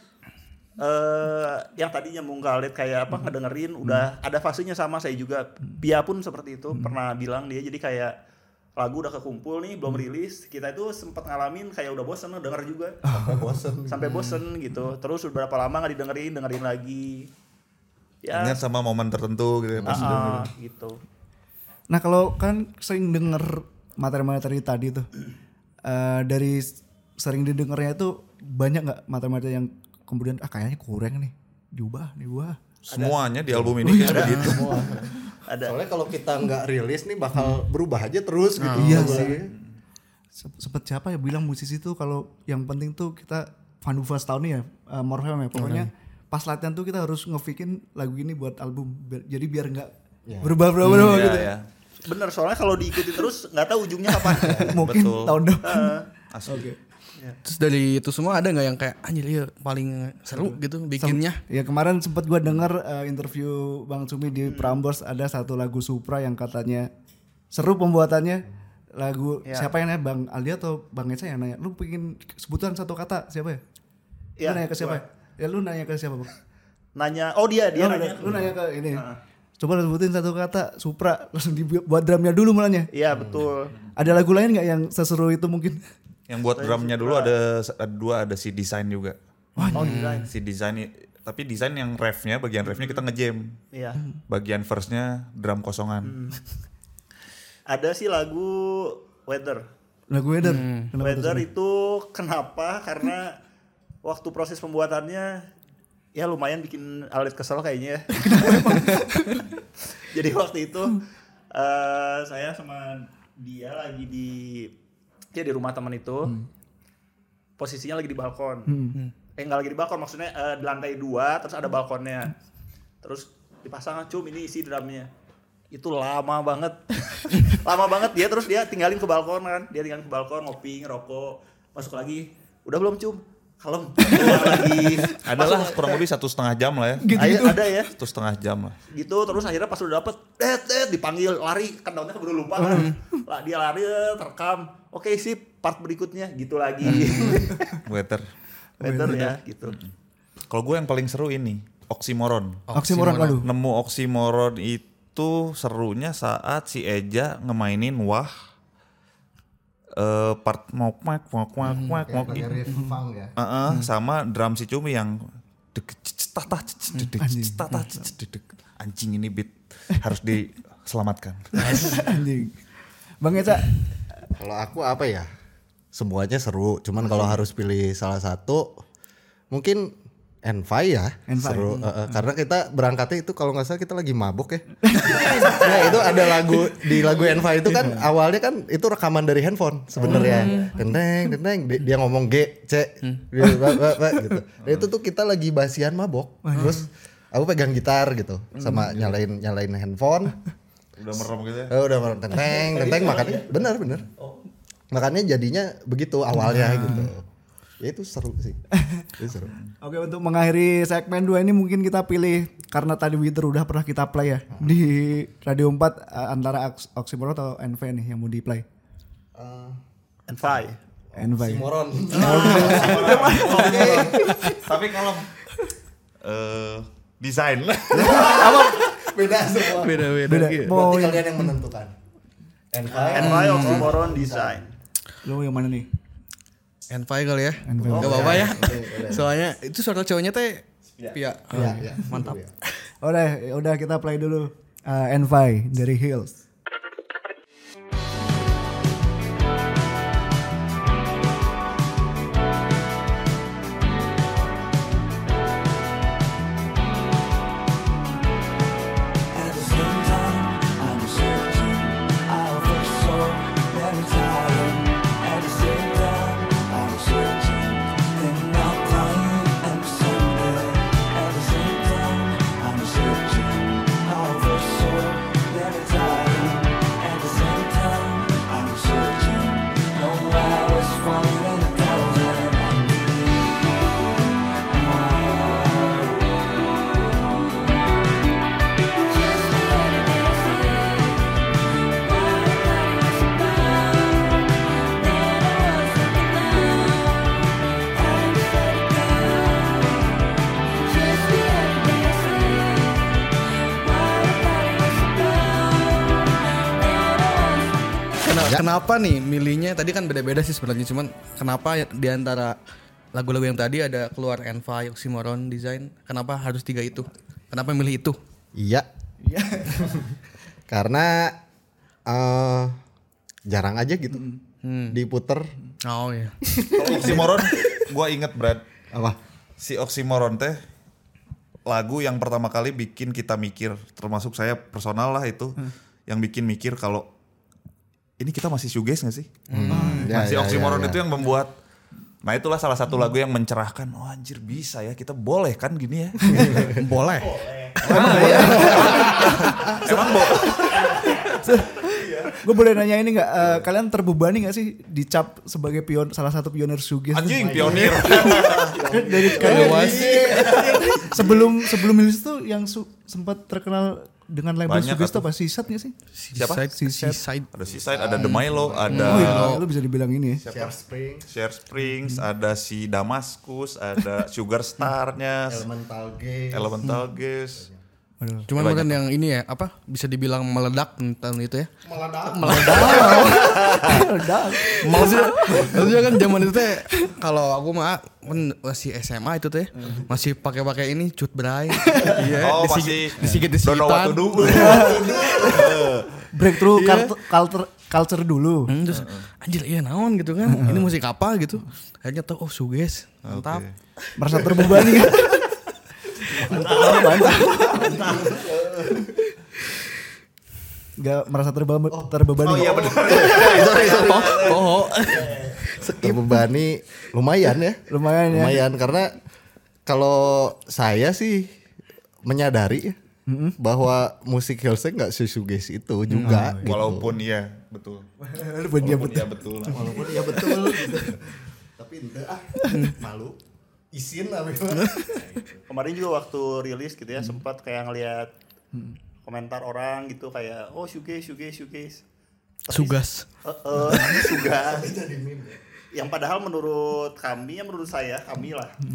eh yang tadinya nyambung ke Alit kayak apa ngedengerin udah ada fasenya sama saya juga. Pia pun seperti itu pernah bilang dia, jadi kayak lagu udah kekumpul nih belum rilis, kita itu sempat ngalamin kayak udah bosen denger juga. Sampai bosen. Sampai bosen gitu. Terus udah berapa lama nggak didengerin, dengerin lagi. Ya, Ingat sama momen tertentu gitu ya pas ah, dengerin. ah, gitu. Nah kalau kan sering denger materi-materi tadi tuh, eh, dari sering didengarnya itu banyak nggak materi-materi yang kemudian ah kayaknya kurang nih, diubah, diubah. Semuanya di album ini kayak begitu. Ada. Soalnya kalau kita nggak rilis nih bakal berubah aja terus gitu. Iya lagu sih. lagunya. Sep- Sempet siapa ya bilang musisi tuh kalau yang penting tuh kita Vanduva tahun nih ya, uh, Morfem ya. Pokoknya pas latihan tuh kita harus ngefikin lagu ini buat album. Biar- jadi biar nggak berubah-berubah Iya, gitu. ya. Bener, soalnya kalau diikuti terus nggak tahu ujungnya kapan. Mungkin Betul. tahun depan. Asli. Oke. Terus dari itu semua ada nggak yang kayak anjir iya paling seru gitu bikinnya? Ya kemarin sempat gua dengar uh, interview Bang Sumi di Prambors, ada satu lagu Supra yang katanya seru pembuatannya. Lagu Ya. siapa yang nanya, Bang Aldi atau Bang Eca yang nanya? Lu bikin sebutan satu kata siapa ya? Ya, lu nanya ke siapa? gua. Ya lu nanya ke siapa, Bang? Nanya, oh dia dia lu, nanya. lu nanya ke ini. Coba lu sebutin satu kata Supra, langsung dibuat drumnya dulu malahnya. Iya betul. Ada lagu lain nggak yang seseru itu mungkin? Yang buat drumnya dulu ada ada dua, ada si desain juga. Oh desain. Si desain i- tapi desain yang refnya, bagian refnya kita ngejam. Iya. Bagian verse-nya drum kosongan. Ada sih lagu Weather. Lagu Weather. Hmm. Kenapa tuh, Weather Sumi? itu kenapa? Karena waktu proses pembuatannya ya lumayan bikin Alit kesel kayaknya ya. Jadi waktu itu eh, saya sama dia lagi di dia di rumah teman itu. Posisinya lagi di balkon. Eh enggak lagi di balkon, maksudnya eh, di lantai dua terus ada balkonnya. Terus dipasang, "Cum, ini isi drumnya." Itu lama banget. Lama banget dia, terus dia tinggalin ke balkon kan. Dia tinggalin ke balkon ngopi, ngerokok, masuk lagi. Udah belum, Cum? Kalem. Keluar lagi. Adalah kurang lebih satu setengah jam lah ya. Ayo, ada ya. Satu setengah jam lah. Gitu, terus akhirnya pas udah dapet, det, det, dipanggil, lari. Kan daunnya keburu lupa kan. Lah, dia lari, terekam. Oke sip, part berikutnya. Gitu lagi. Weather. Better ya, gitu. Kalau gue yang paling seru ini, oksimoron. Oksimoron, waduh. Nemu oksimoron itu serunya saat si Eja ngemainin wah uh, part mok mak mok mak mak mok Pakai riff funk ya. Heeh, sama drum si Cumi yang dek tatah tatah anjing ini beat harus diselamatkan. Anjing. Bang Eca, Kalau aku apa ya? Semuanya seru, cuman kalau harus pilih salah satu mungkin Envy ya, Envy. seru. Uh, uh, karena kita berangkatnya itu kalau nggak salah kita lagi mabuk ya. Nah itu ada lagu di lagu Envy itu kan awalnya kan itu rekaman dari handphone sebenarnya. Dendeng dendeng dia, dia ngomong G C dia, ba, ba, ba, gitu. Nah itu tuh kita lagi basian mabok. Terus aku pegang gitar gitu sama nyalain nyalain handphone. Udah merem gitu ya. Oh, udah merem tenteng tenteng makanya benar benar. Makanya jadinya begitu awalnya gitu. Ya itu seru sih. Itu seru. oke untuk mengakhiri segmen dua ini mungkin kita pilih karena tadi Winter udah pernah kita play ya di Radio empat uh, antara Ox- Oxymoron atau Envy nih yang mau di play. And five. Envy. Moron. Tapi kalau eh desain Beda semua. Beda-beda. Beda. gitu. Mau Berarti kalian yang menentukan. Envy. And five oksimoron design. lu yang mana nih? Envy kali ya. Envy. Gak apa-apa ya. Soalnya itu suara cowoknya teh Pia. Iya, iya. Mantap. Udah, udah kita play dulu uh, Envy dari Hills. Kenapa nih milihnya? Tadi kan beda-beda sih sebenarnya, cuman kenapa di antara lagu-lagu yang tadi ada keluar Envy, Oxymoron, Design, kenapa harus tiga itu? Kenapa milih itu? Iya. Karena uh, jarang aja gitu Hmm. diputer. Oh iya. Kalau oksimoron gue inget Brad. Apa? Si oksimoron teh lagu yang pertama kali bikin kita mikir, termasuk saya personal lah itu yang bikin mikir kalau ini kita masih shoegaze gak sih? Hmm. Nah, Ya, si ya, oksimoron ya, ya. itu yang membuat. Nah itulah salah satu lagu yang mencerahkan. Oh anjir bisa ya, kita boleh kan gini ya? Boleh. Emang bo. Gue boleh nanya ini nggak? Uh, kalian terbebani nggak sih dicap sebagai pion salah satu pioner shoegaze? Anjing pionir. Dari kalian sebelum sebelum Hills tuh yang su- sempat terkenal dengan label Banyak shoegaze tuh atuh. apa? Seaside nggak sih? Siapa? Seaside. Seaside. Ada Seaside, ada The Milo, ada Oh iya, lu bisa dibilang ini ya. Share Spring, Share Springs, ada si Damascus, ada Sugar Star-nya, Elemental Gaze. Elemental Gaze. Cuman bukan yang ini ya, apa? Bisa dibilang meledak tentang itu ya. Maksudnya, maksudnya kan zaman itu teh kalau aku mah kan masih S M A itu teh masih pakai-pakai ini cut bray. Iya, Oh disigit- masih disigit don't know what disigitan. to do. Breakthrough Iya. culture, culture culture dulu. Hmm, terus anjir iya naon gitu kan. Ini musik apa gitu. Akhirnya tahu oh shoegaze. Mantap. Oke. Merasa terbebani kan? Gak merasa terbebani, terbebani. Oh iya nggak? benar. sorry, sorry. Oh, Terbebani lumayan ya. Lumayan ya. Lumayan karena kalau saya sih menyadari ya, bahwa musik Hillsong nggak se-shoegaze itu juga. gitu. Walaupun iya betul. Walaupun dia Walaupun betul. iya betul. Walaupun ya betul gitu. Tapi enggak ah, malu. Isin lah memang. Kemarin juga waktu rilis gitu ya sempat kayak ngeliat komentar orang gitu kayak oh shoegaze shoegaze shoegaze. Tapi- sugas. Eh, eh, sugas. Yang padahal menurut kami ya menurut saya kami lah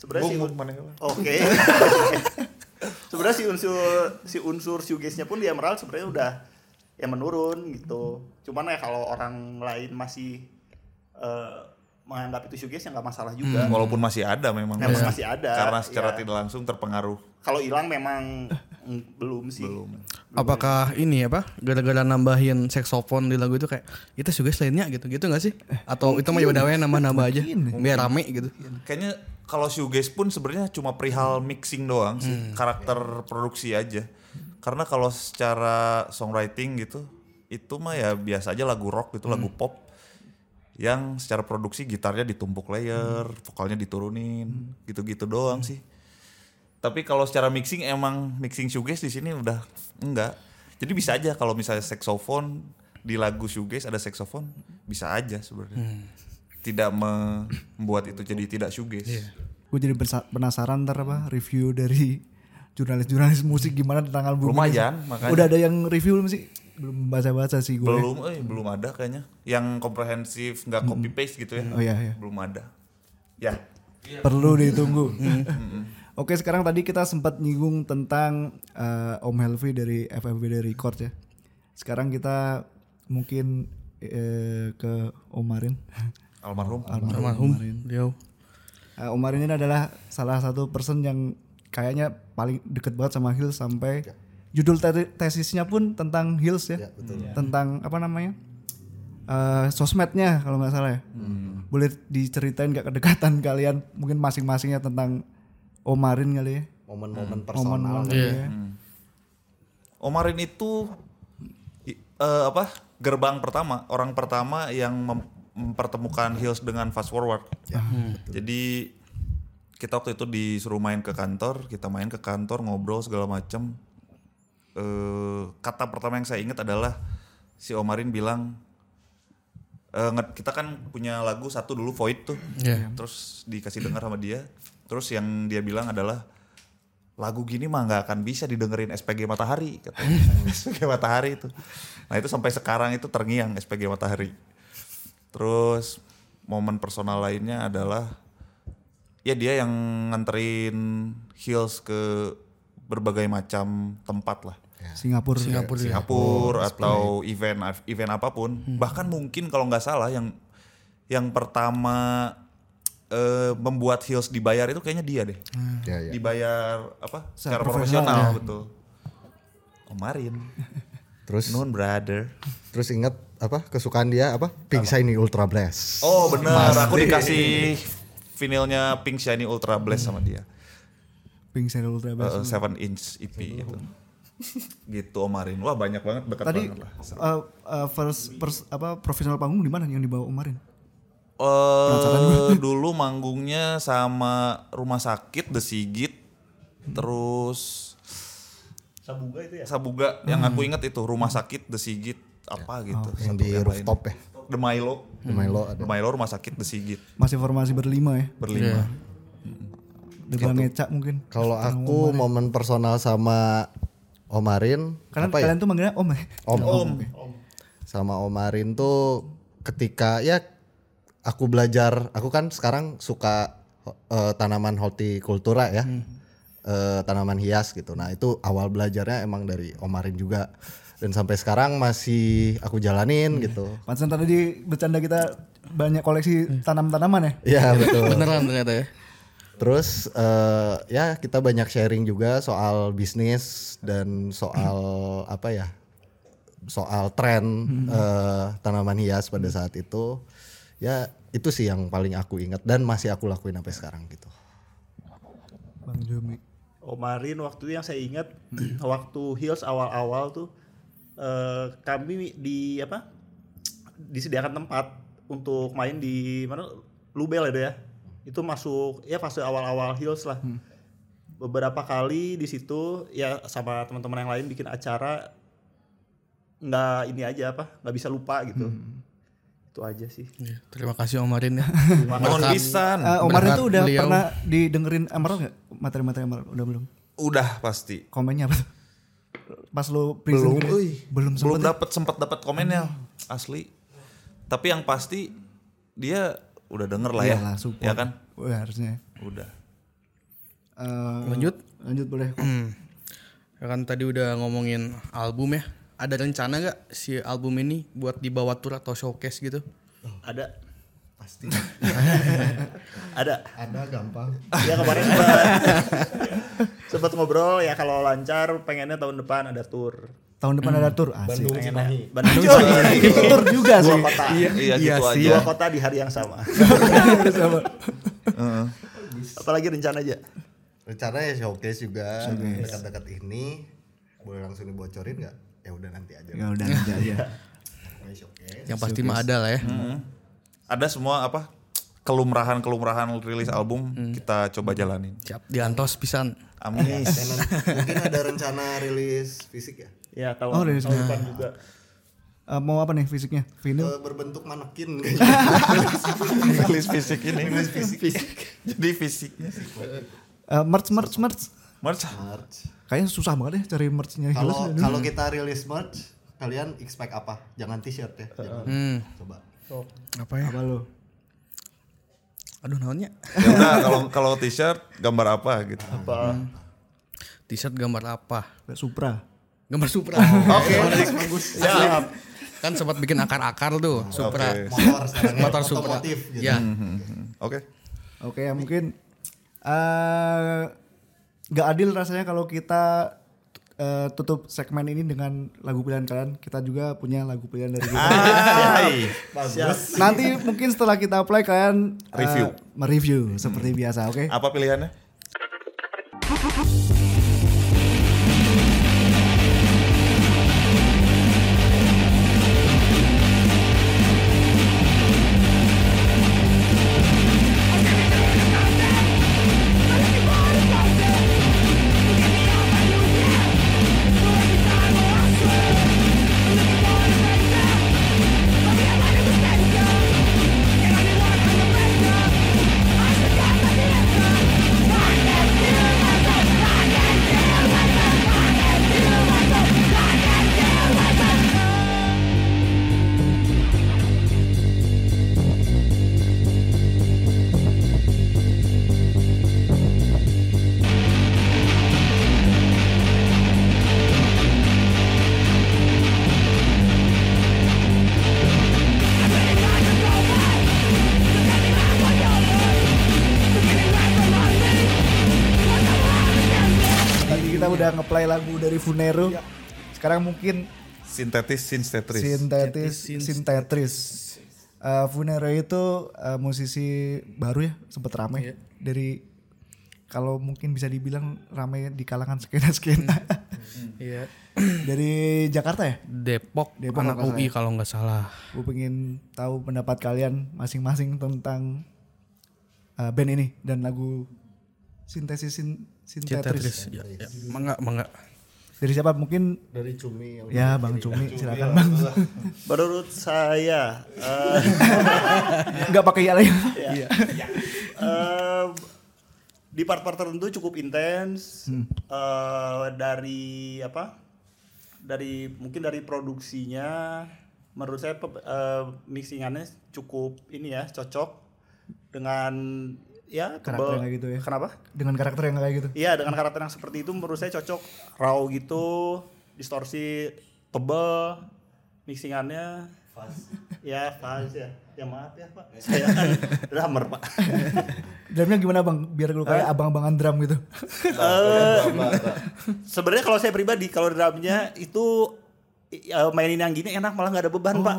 sebenarnya si Bung, bung, mana yang- Oke. Sebenarnya si unsur si unsur shoegaze-nya pun di Emerald sebenarnya udah ya menurun gitu. Cuman ya kalau orang lain masih uh, menganggap itu shoegaze ya nggak masalah juga. Hmm, walaupun masih ada memang. Memang Masih- masih ada. Karena secara ya. tidak langsung terpengaruh. Kalau hilang memang mm, belum sih. Belum. Apakah ini apa gara-gara nambahin saxophone di lagu itu kayak itu shoegaze lainnya gitu gitu nggak sih? Atau itu mah ya udah nambah-nambah aja biar rame gitu. Kayaknya kalau shoegaze pun sebenarnya cuma perihal mixing doang sih, karakter produksi aja. Karena kalau secara songwriting gitu, itu mah ya biasa aja lagu rock gitu, lagu pop yang secara produksi gitarnya ditumpuk layer, vokalnya diturunin, gitu-gitu doang sih. Tapi kalau secara mixing emang mixing shoegaze di sini udah enggak. Jadi bisa aja kalau misalnya saxophone di lagu shoegaze ada saxophone, bisa aja sebenarnya. Tidak membuat itu jadi tidak shoegaze. Gue jadi bersa- penasaran ntar apa review dari jurnalis-jurnalis musik gimana tentang album ini. Lumayan, makanya. Udah ada yang review belum sih? Belum baca-baca sih gue. Belum, eh belum ada kayaknya. Yang komprehensif, nggak copy paste gitu ya. Oh iya, iya. Belum ada. Ya. Perlu ditunggu. Oke, sekarang tadi kita sempat nyinggung tentang uh, Om Helvi dari F F B D Records ya. Sekarang kita mungkin uh, ke Om Marin. Almarhum. Almarhum beliau. Uh, Om Marin ini adalah salah satu person yang kayaknya paling deket banget sama Hills sampai judul te- tesisnya pun tentang Hills ya. Ya, betul. Tentang apa namanya? Uh, sosmednya kalau nggak salah ya. Hmm. Boleh diceritain gak kedekatan kalian mungkin masing-masingnya tentang Om Marin kali ya? Momen-momen personal. Momen-momen Iya. ya. Omarin itu i- eh, apa? Gerbang pertama, orang pertama yang mem- mempertemukan Hills dengan Fast Forward. Ya, Jadi kita waktu itu disuruh main ke kantor, kita main ke kantor ngobrol segala macam. Eh, kata pertama yang saya ingat adalah si Omarin bilang, eh, nge- kita kan punya lagu satu dulu Void tuh, Iya. terus dikasih dengar sama dia, terus yang dia bilang adalah lagu gini mah nggak akan bisa didengerin S P G Matahari, katanya. S P G Matahari itu. Nah itu sampai sekarang itu terngiang S P G Matahari. Terus momen personal lainnya adalah ya dia yang nganterin Hills ke berbagai macam tempat lah. Singapura. Singapura. ya. Singapura atau event event apapun. Bahkan mungkin kalau nggak salah yang yang pertama eh, membuat Hills dibayar itu kayaknya dia deh. Ya, ya. Dibayar apa? Secara Secara profesional, profesional, ya. betul. Kemarin. Terus Nun brother. terus ingat apa kesukaan dia apa? Pink Shiny Ultra Blast. Oh benar, aku dikasih vinilnya Pink Shiny Ultra Blast sama dia. Pink Shiny Ultra Bass. Uh, seven inch E P gitu. Gitu Omarin. Wah banyak banget, dekat Tadi banget lah. uh, uh, first, first apa profesional panggung di mana yang dibawa Om Marin? Eh dulu manggungnya sama Rumah Sakit The Sigit, terus Sabuga itu ya. Sabuga yang aku ingat itu Rumah Sakit The Sigit apa gitu. Yang di rooftop ya. The Milo. The Milo ada. The Milo Rumah Sakit The Sigit Masih formasi berlima ya. berlima. Ada Bang Eca mungkin. Kalau aku momen personal sama Omarin Kalian apa ya? kalian tuh manggilnya Om ya? Om. Om. Sama Omarin tuh ketika ya aku belajar, aku kan sekarang suka eh, tanaman hortikultura ya. Eh, tanaman hias gitu. Nah, itu awal belajarnya emang dari Omarin juga. Dan sampai sekarang masih aku jalanin gitu. Pantesan tadi bercanda kita banyak koleksi tanam-tanaman ya. Iya, betul. Beneran ternyata ya. Terus eh, ya kita banyak sharing juga soal bisnis dan soal apa ya, soal tren eh, tanaman hias pada saat itu. Ya itu sih yang paling aku ingat dan masih aku lakuin sampai sekarang gitu. Bang Jomi. Omarin waktu itu yang saya ingat waktu Hills awal-awal tuh eh, kami di apa disediakan tempat untuk main di mana Lubel itu ya. Itu masuk ya fase awal-awal Hills lah. Beberapa kali di situ ya sama teman-teman yang lain bikin acara nggak ini aja apa nggak bisa lupa gitu. Itu aja sih. Iya, terima kasih Om Marin ya. Mohon pisan. Uh, Om Marin Berkat tuh udah beliau. pernah didengerin Emerald gak? Materi-materi Emerald udah belum? Udah pasti. Komennya apa tuh? Pas lo present Belum, gini, euy. belum belum sempet ya? dapat sempat dapat komennya asli. Tapi yang pasti dia udah denger lah ya, Iyalah, support. ya kan? Wah, harusnya. Udah. Eh, Lanjut. Lanjut boleh. Hmm. Ya kan tadi udah ngomongin album ya. Ada rencana gak si album ini buat dibawa tour atau showcase gitu? Ada. Pasti. Ada. Ada gampang. Ya kemarin sempat, sempat ngobrol ya kalau lancar pengennya tahun depan ada tour. Tahun depan ada tour. Asik. Bandung Cimahi. Bandung Oh, iya. Tour juga sih. Dua kota. Iya, Iya gitu sih. aja. Dua kota di hari yang sama. Sama. Heeh. Apalagi rencana aja. Rencana ya showcase juga dekat-dekat ini. Boleh langsung dibocorin nggak? Ya udah nanti aja. Ya udah nanti aja. Pokoknya showcase. Yang pasti mah ada lah ya. Hmm. Ada semua apa kelumrahan-kelumrahan rilis album kita coba jalanin. Siap diantos pisan. Amin. Dan mungkin ada rencana rilis fisik ya? Ya tahun, Oh, rilis tahun depan juga. Eh, mau apa nih fisiknya? Vinyl? Eh, berbentuk manekin rilis fisik ini. Rilis fisik. Jadi fisiknya sih. Eh, merch merch merch. Merch. merch. Kayaknya susah banget ya cari merchnya. Kalau kalau kita rilis merch, kalian expect apa? Jangan t-shirt ya. Jangan. Hmm. Coba. Apa ya? Apa lu? Aduh naonnya? Ya udah kalau kalau t-shirt gambar apa gitu. Apa? T-shirt gambar apa? Kayak Supra. Gambar Supra. Oke, bagus. Siap. Kan sempat bikin akar-akar tuh Supra. Oke. Motor sekarang ya, Motor Supra. otomotif gitu. Ya. Oke. Oke ya mungkin eh nggak adil rasanya kalau kita eh, tutup segmen ini dengan lagu pilihan kalian. Kita juga punya lagu pilihan dari kita. Hai. Bagus. Nanti mungkin setelah kita play kalian eh, Review. mereview seperti biasa, oke? Apa pilihannya? Tadi kita udah ngeplay lagu dari Funero. Sekarang mungkin Sintetis, sintetris. sintetis, sintetris. Eh, Funero itu eh, musisi baru ya, sempet rame dari kalau mungkin bisa dibilang rame di kalangan skena-skena. Iya. Dari Jakarta ya? Depok, Depok anak kalau U I kalau nggak salah. Gue pengen tahu pendapat kalian masing-masing tentang uh, band ini dan lagu sintesis sin, sintetris. Tetris. Ya, ya. Mangga, mangga. Dari siapa mungkin? Dari Cumi yang Ya Bang Cumi, silakan Bang. Menurut saya eh, Enggak pakai ya lagi. ya, eh, di part-part tertentu cukup intens eh, dari apa? Dari mungkin dari produksinya menurut saya pe- eh, mixingannya cukup ini ya cocok dengan ya Karakter tebel. yang kayak gitu ya. Kenapa? Dengan karakter yang kayak gitu. Iya dengan karakter yang seperti itu menurut saya cocok, raw gitu, distorsi tebel, mixingannya ya pas ya. Ya maaf ya Pak, saya kan drummer Pak. Drumnya gimana Bang? Biar lu kayak abang-abangan drum gitu. Eh, Sebenarnya kalau saya pribadi kalau drumnya itu eh, mainin yang gini enak malah nggak ada beban Pak.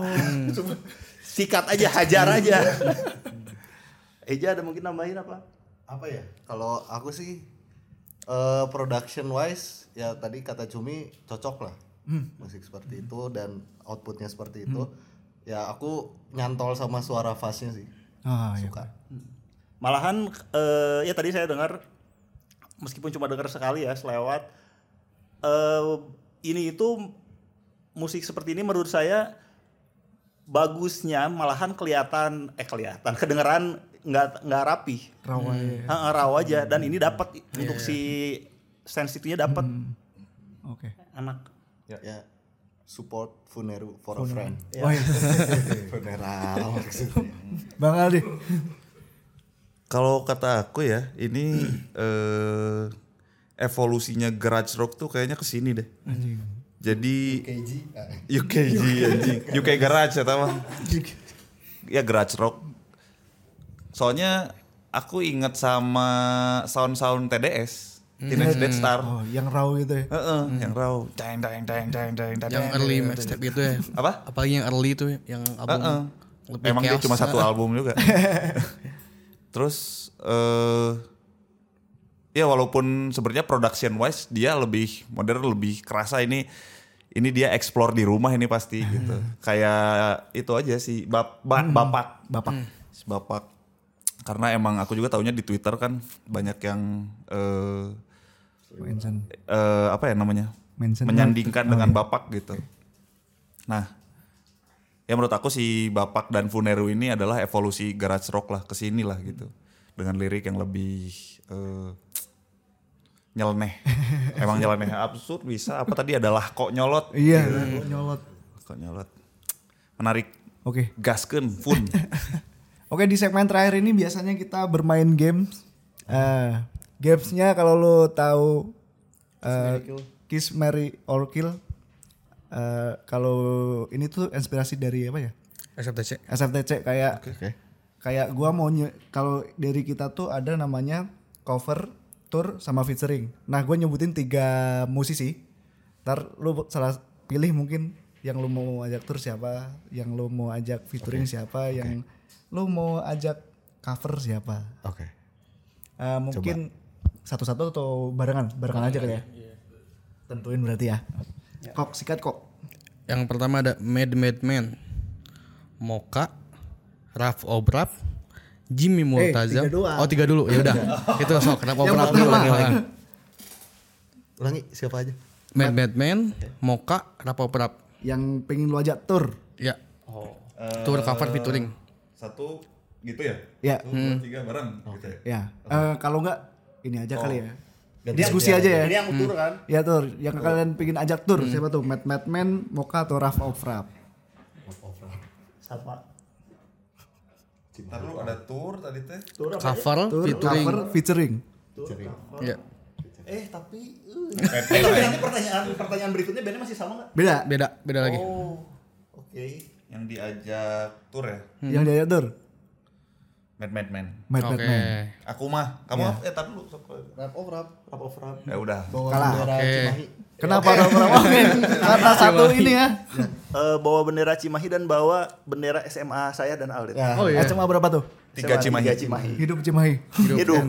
Sikat aja, hajar aja. Eja ada mungkin nambahin apa? apa ya? Kalau aku sih eh, production wise ya tadi kata Cumi cocok lah. Musik seperti itu dan outputnya seperti itu. Ya aku nyantol sama suara bassnya sih. Ah, iya. Suka. Malahan eh, ya tadi saya dengar meskipun cuma dengar sekali ya selewat eh, ini itu musik seperti ini menurut saya bagusnya malahan kelihatan eh kelihatan kedengeran nggak nggak rapi. Rawa ya. Heeh, raw aja dan ini dapat untuk si sensitifnya dapat Oke. enak. Ya, ya support Funero for a friend. Oh iya. Funeral maksudnya. Bang Aldi. Kalau kata aku ya, ini eh, evolusinya garage rock tuh kayaknya kesini deh. Jadi K G. U K G anjing, U K garage atau apa? Ya garage rock. Soalnya aku inget sama sound-sound T D S, Teenage Death Star. Oh, yang raw gitu ya. Heeh, yang raw. Dang dang dang dang dang dang. Yang early mixtape gitu ya. Apa? Apalagi yang early tuh yang album. Heeh. lebih Emang dia chaos. cuma satu album juga. Terus eh ya walaupun sebenarnya production wise dia lebih modern, lebih kerasa ini ini dia explore di rumah ini pasti gitu. Kayak itu aja sih bap, ba, bapak Bapak. Si bapak. Karena emang aku juga taunya di Twitter kan banyak yang eh Mention. eh, apa ya namanya? Mention. menyandingkan Oh, dengan iya. Bapak gitu. Nah, ya menurut aku si Bapak dan Funeru ini adalah evolusi garage rock lah ke sini lah gitu. Dengan lirik yang lebih eh, nyeleneh. Emang nyeleneh absurd bisa. Apa tadi adalah kok nyolot. Iya, nyolot. Kok nyolot. Menarik. Oke. Gaskeun fun. Oke, di segmen terakhir ini biasanya kita bermain games. Eh, gamesnya kalau lo tahu eh, Kiss, Marry or Kill. Eh, kalau ini tuh inspirasi dari apa ya? S F T C. S F T C kayak Oke. kayak gua mau nye- kalau dari kita tuh ada namanya cover, tour sama featuring. Nah, gue nyebutin tiga musisi. Ntar lu salah pilih mungkin yang lu mau ajak tour siapa, yang lu mau ajak featuring siapa, yang lu mau ajak cover siapa. Oke. Eh, mungkin satu-satu atau barengan, barengan aja kali ya. Tentuin berarti ya. Kok sikat kok. Yang pertama ada Mad Mad Man, Moka, Raf Obraf, Jimmy Multazam. tiga doang. Oh tiga dulu ya udah. Itu sok Raf Yang Obraf dulu pertama. lagi lagi. Ulangi siapa aja? Mad Mad Man, Moka, Raf Obraf. Yang pengen lu ajak tour. Ya. Tour cover featuring. Satu gitu ya? Ya. Satu, dua, tiga bareng gitu ya? Ya. Eh, kalau enggak ini aja kali ya. Ganti Diskusi aja ya. Ini yang utur kan. Ya tur, yang kalian pengen ajak tur siapa tuh? Mad Madman, Moka atau Raf of Rap? Sama. Ntar dulu ada tour tadi teh. Tur apa? Cover Tur, featuring. cover, featuring. Ya. Eh tapi uh. Eh tapi nanti pertanyaan pertanyaan berikutnya bandnya masih sama nggak? Beda. Beda, beda lagi. Oh. Oke. Yang diajak tour ya? Yang diajak tur, Mad Mad Man. Mad Oke. Madman. Aku mah, kamu apa? Eh tar dulu. sok. Rap of rap. Rap of rap. Ya udah. Bawa Kalah. bendera Oke. Cimahi. Kenapa Raf Rap? Oke. Karena satu ini ya. Eh, bawa bendera Cimahi dan bawa bendera S M A saya dan Aldet. Ya. Oh iya. S M A berapa tuh? Tiga S M A Cimahi. Tiga Cimahi. Hidup Cimahi. Hidup.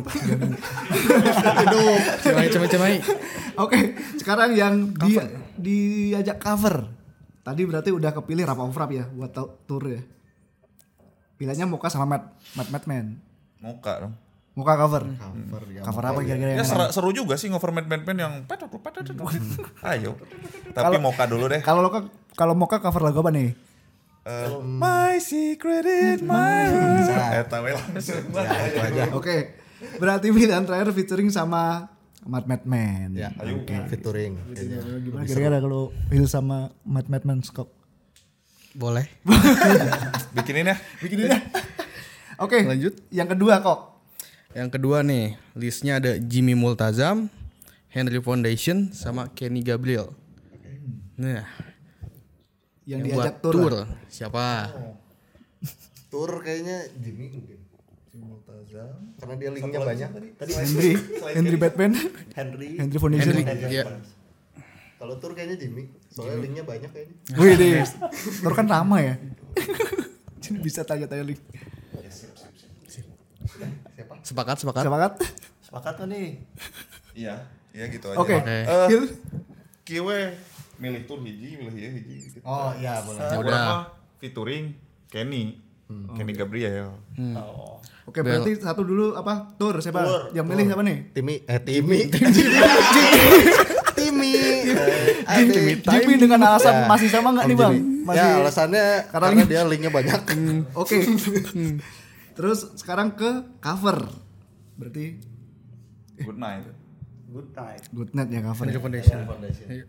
Cimahi, Cimahi, Cimahi. Oke, sekarang yang di diajak cover. Tadi berarti udah kepilih Rap of Rap ya buat tau- tour ya. Pilihannya Moka sama Mad Mad Madman. Moka dong. Moka cover. Cover ya. Cover apa kira-kira Ya yang seru, mana? seru juga sih ngover Mad Mad Man yang petot petot petot. Ayo. Tapi Moka dulu deh. Kalau Moka kalau Moka cover lagu apa nih? Eh, my secret is my own. Eh tahu langsung. Itu aja. Oke. Berarti pilihan terakhir featuring sama Mad Madman. Ya. Ayo. Featuring. Gimana kira-kira kalau Hill sama Mad Madman Skok? Boleh. Bikinin ya. Bikinin ya. Oke. Lanjut. Yang kedua kok. Yang kedua nih, listnya ada Jimmy Multazam, Henry Foundation, sama Kenny Gabriel. Nah, Yang, yang diajak buat tour. tour lah. siapa? Tour kayaknya Jimmy mungkin. Karena dia linknya banyak tadi. Tadi Henry, Henry Batman, Henry. Henry Foundation. Henry, ya. Kalau tour kayaknya Jimmy. Soalnya linknya banyak kayaknya. Wih deh, tour kan ramai ya. Jadi bisa tanya-tanya link. Siapa? Sepakat, sepakat. Sepakat? Sepakat nggak nih? Iya, iya gitu aja. Oke. Oke. Eh, Hill. Kiwe milih tour hiji, milih ieu hiji. Gitu. Oh iya boleh. Ya Urang udah. mah featuring Kenny. Kenny Gabriel. Oh. Oke, berarti satu dulu apa? Tour siapa? Tour, Yang milih siapa nih? Timi eh Timi. Timi. Jimmy, Jimmy dengan alasan masih sama nggak nih bang? Masih. Ya alasannya Karena karena, dia linknya banyak. Oke. Terus sekarang ke cover. Berarti Good night. Good night. Good Night ya cover. Henry Ya. Foundation.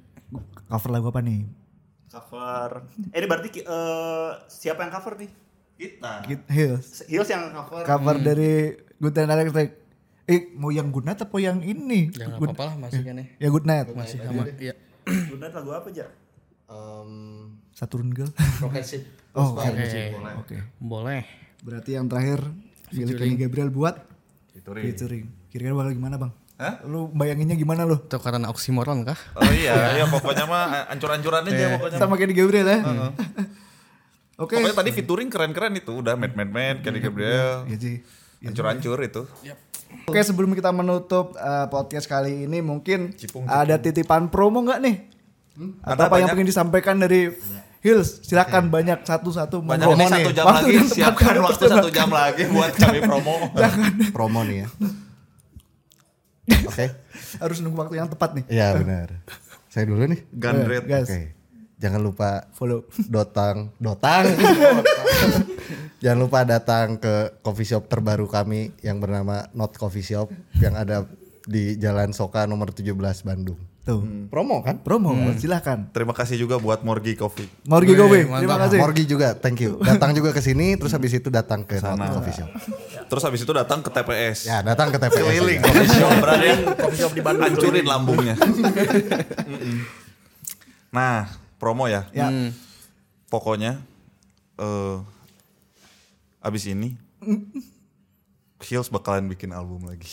Cover lagu apa nih? Cover. Eh ini berarti eh, siapa yang cover nih? Kita. Git Hills. Hills yang cover. Cover dari Good Night Electric. Eh, mau yang Good Night apa yang ini? Ya nggak Good- apa-apa lah masih kan ya. Ya Good Night. Masih sama. Iya. Bener lagu apa aja? Um, Saturn Girl. progressive. Oh, Gospel. oke. Oke. Boleh. Berarti yang terakhir Billy Kenny Gabriel buat Featuring. featuring. Kira-kira bakal gimana, Bang? Hah? Lu bayanginnya gimana lu? Itu karena oksimoron kah? Oh iya, ya pokoknya mah ancur-ancuran aja pokoknya. Sama Kenny Gabriel ya? Oke. Pokoknya tadi featuring keren-keren itu, udah Mad Mad Mad, Kenny Gabriel. Iya sih. Hancur-hancur itu. Oke, sebelum kita menutup uh, podcast kali ini mungkin Cipung, ada titipan promo nggak nih? Atau Ada apa yang banyak. pengen disampaikan dari Hills? Silakan banyak satu-satu. Banyak Monggo. ini satu jam Waktu lagi, yang tepat, siapkan waktu waktu yang satu jam lagi buat kami promo. Promo nih ya. Oke. harus nunggu waktu yang tepat nih. Iya benar. Saya dulu nih. Gandret. Gas. Oke. Jangan lupa Follow. Dotang, Dotang. Jangan lupa datang ke coffee shop terbaru kami yang bernama Not Coffee Shop yang ada di Jalan Soka nomor tujuh belas Bandung. Tuh. Promo kan? Promo, silakan. Terima kasih juga buat Morgi Coffee. Morgi Wih, Gowe, mantap. terima kasih. Morgi juga, thank you. Datang juga ke sini, terus habis itu datang ke Not Coffee Shop. Terus habis itu datang ke T P S. Ya, datang ke T P S. Keliling juga. coffee shop berada Coffee shop di Bandung. hancurin lambungnya. Mm-mm. Nah, promo ya. Ya. Pokoknya eh abis ini Hills bakalan bikin album lagi.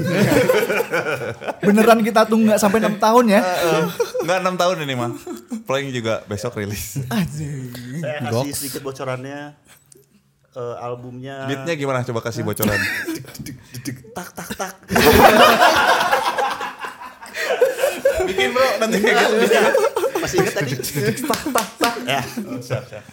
Beneran kita tunggu nggak sampai enam tahun ya? Enggak enam tahun ini mah. Paling juga besok rilis. Anjing. Saya kasih sedikit bocorannya. Eh, albumnya Beatnya gimana? Coba kasih bocoran. tak tak tak. Bikin bro, nanti kayak gitu. Masih ingat tadi? tak tak tak. Ya. Siap, siap.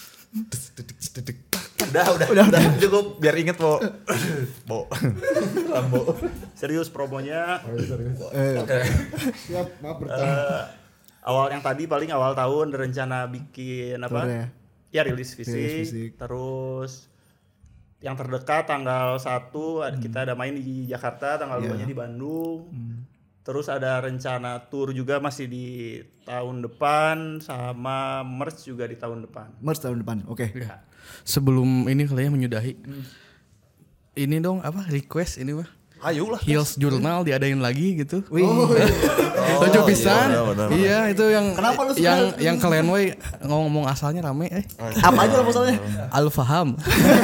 Udah, udah, Udah, udah. Cukup biar inget Bo. Bo. Rambo. Serius promonya. Siap, maaf bertahan. Eh, awal yang tadi paling awal tahun rencana bikin apa? Keluar ya? Ya rilis fisik, Rilis fisik. terus yang terdekat tanggal satu ada- kita ada main di Jakarta, tanggal Iya. dua nya di Bandung. Terus ada rencana tour juga masih di tahun depan sama merch juga di tahun depan. Merch tahun depan. Oke. Ya. Sebelum ini kali ya menyudahi. Ini dong apa request ini mah. Ayo lah. Hills Journal diadain lagi gitu. Wih. Setuju pisan. iya, benar, benar. Iya, itu yang Kenapa lu suka? yang yang kalian we ngomong asalnya rame eh. Apa aja lah masalahnya? Al-Faham.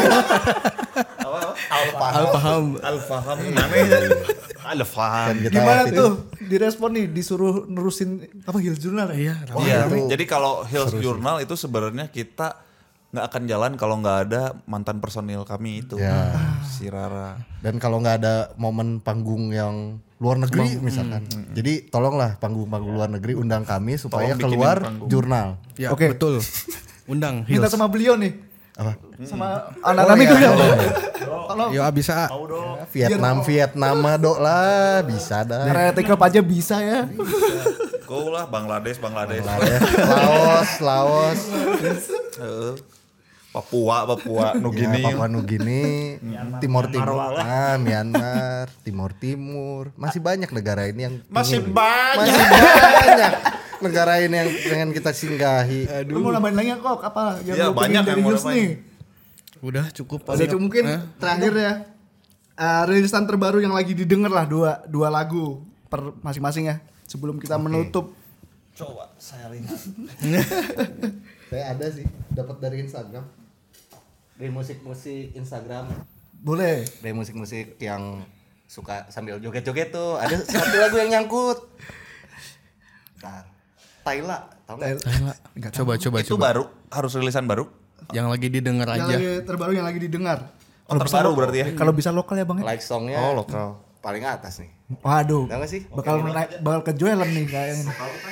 Alfaham. Al-Faham. Alfaham. Namanya Alfaham. Dan kita Gimana waktu itu- tuh? Direspon nih, disuruh nerusin apa Hills Journal ya? Iya, rame. Iya. Jadi kalau Hills Journal itu sebenarnya kita nggak akan jalan kalau nggak ada mantan personil kami itu. Ya. Si Rara. Dan kalau nggak ada momen panggung yang luar negeri misalkan. Jadi tolonglah panggung-panggung luar negeri undang kami supaya Tolong bikinin keluar panggung. jurnal. Ya, Oke. betul. Undang Minta Hills. sama beliau nih. Apa? Sama anak-anak itu iya, ya. tolong. Tolong. Yo bisa. Mau dong. Vietnam, Vietnam dok lah bisa dah. Kreatif aja bisa ya. Go lah Bangladesh, Bangladesh. Bangladesh, Laos, Laos, Heeh. Papua, Papua, ya, Nugini. Papua Nugini, Timor Timur, Myanmar, ah, Myanmar, Timur Timur, masih banyak negara ini yang Masih pingin- banyak. masih banyak negara ini yang pengen kita singgahi. Lu mau nambahin lagi kok apa yang Iya, lu pengen banyak dari yang mau Hills nambahin. nih? Udah cukup Udah cukup mungkin terakhir ya. Eh, rilisan terbaru yang lagi didengar lah dua dua lagu per masing-masing ya sebelum kita menutup. Coba saya lihat. Saya ada sih, dapat dari Instagram. Dari musik-musik Instagram, Boleh. dari musik-musik yang suka sambil joget-joget tuh. Ada satu lagu yang nyangkut. Bentar. Tyla, tau nggak? Enggak Coba coba Itu coba. baru, harus rilisan baru. Yang lagi didengar Yang aja. lagi terbaru yang lagi didengar. Oh, terbaru berarti ya. Kalau bisa lokal ya Bang. ya? Like songnya Oh, lokal. paling atas nih. Waduh. Tahu nggak sih? Bakal naik bakal kejualan nih kayaknya.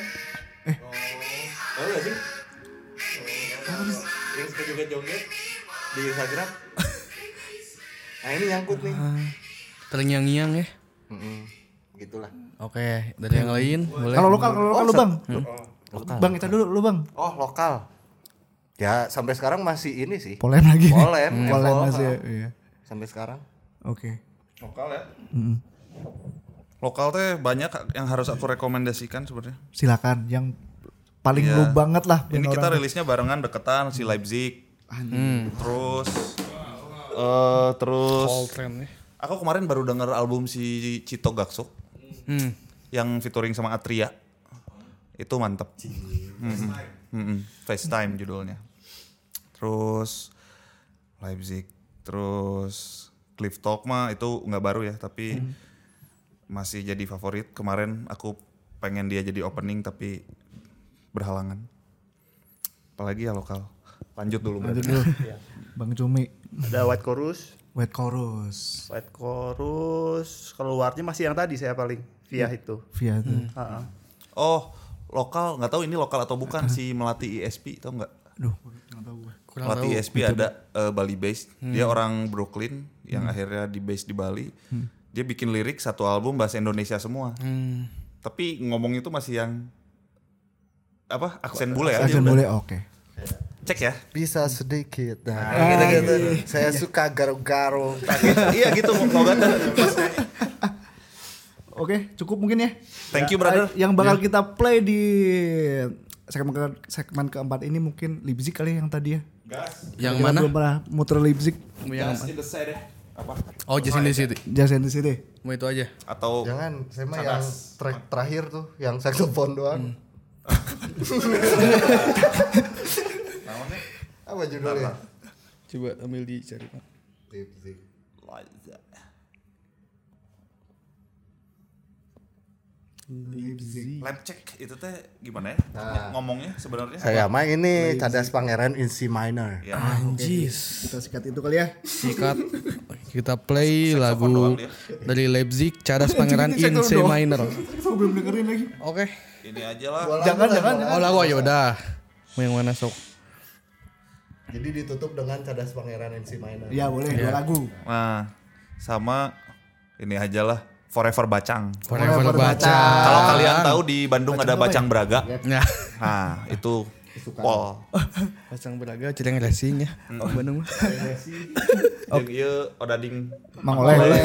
Oh iya sih. Yang suka joget-joget di Instagram. Nah ini nyangkut nih. Terngiang-ngiang ya. Mm-mm, Begitulah. Oke, dari yang lain boleh. Kalau lokal kalau lokal lu Bang. Lokal. Bang kita dulu lu Bang. Oh lokal. Ya sampai sekarang masih ini sih. Polem lagi. Polem. Hmm. Evo Polem lokal. masih ya. Iya. Sampai sekarang. Oke. Lokal ya. Mm-mm. Lokal teh banyak yang harus aku rekomendasikan sebenarnya. Silakan yang paling Iya. lu banget lah. Ini band kita orang. rilisnya barengan deketan si Leipzig. Hmm. Terus eh terus All trend ya. aku kemarin baru denger album si Cito Gakso Hmm. yang featuring sama Atria. Itu mantep. Mm-mm. Mm-mm. FaceTime judulnya. Terus Leipzig, terus Cliff Talk mah itu nggak baru ya, tapi hmm. masih jadi favorit. Kemarin aku pengen dia jadi opening tapi berhalangan. Apalagi ya lokal. Lanjut dulu. Lanjut dulu. Bang Cumi. Ada White Chorus. White Chorus. White Chorus keluarnya masih yang tadi saya paling via itu. Via itu. Hmm. Uh-uh. Oh, lokal nggak tahu ini lokal atau bukan si Melati E S P, tau nggak? Aduh, nggak tahu gue. Kurang Melati tahu. E S P ada uh, Bali based. Hmm. Dia orang Brooklyn yang hmm. akhirnya di base di Bali. Hmm. Dia bikin lirik satu album bahasa Indonesia semua. Hmm. Tapi ngomong itu masih yang apa? Aksen bule aja. Aksen bule, oke. Okay. Cek ya. Bisa sedikit. Nah, Nah, gitu-gitu. Saya suka garuk-garuk. Iya gitu mau kan. Oke, cukup mungkin ya. Thank you brother. Yang bakal kita play di segmen ke- segmen keempat ini mungkin Leipzig kali yang tadi ya. Yang Kita mana? belum pernah muter Leipzig. Yang in the side apa? Oh, Just in the City. Just in the City. Mau itu aja. Atau Jangan, saya mah yang track terakhir tuh, yang saxophone doang. Apa judulnya? Coba ambil dicari. Leipzig. Lab check itu teh gimana ya? Nah. Ngomongnya sebenarnya. Saya mah ini Cadas Pangeran in C minor. Ya. Anjis. Kita sikat itu kali ya. Sikat. Kita play Saxophone lagu doang dia. dari Leipzig, Cadas Pangeran in C minor. Gue belum dengerin lagi. Oke. Ini aja lah. Jangan, jangan. Oh lagu ya udah. Mau yang mana sok? Jadi ditutup dengan Cadas Pangeran in C minor. Iya boleh, dua lagu. Nah, sama ini aja lah. Forever Bacang. Forever Forever baca. Kalau kalian tahu di Bandung ada Bacang Braga. Nah, Nah, itu Pol. Bacang Braga cereng racing ya. Oh, Bandung mah. Yang ieu odading Mang Oleh.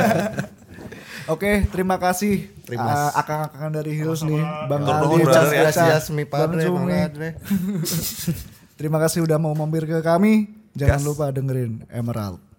Oke, terima kasih uh, Terima akang-akang dari Hills nih, Bang Tur nuhun, Aldi, brother, Cas ya. Caca, Gracias mi Bang padre, Cumi. padre. Terima kasih udah mau mampir ke kami. Jangan Gas. lupa dengerin Emerald.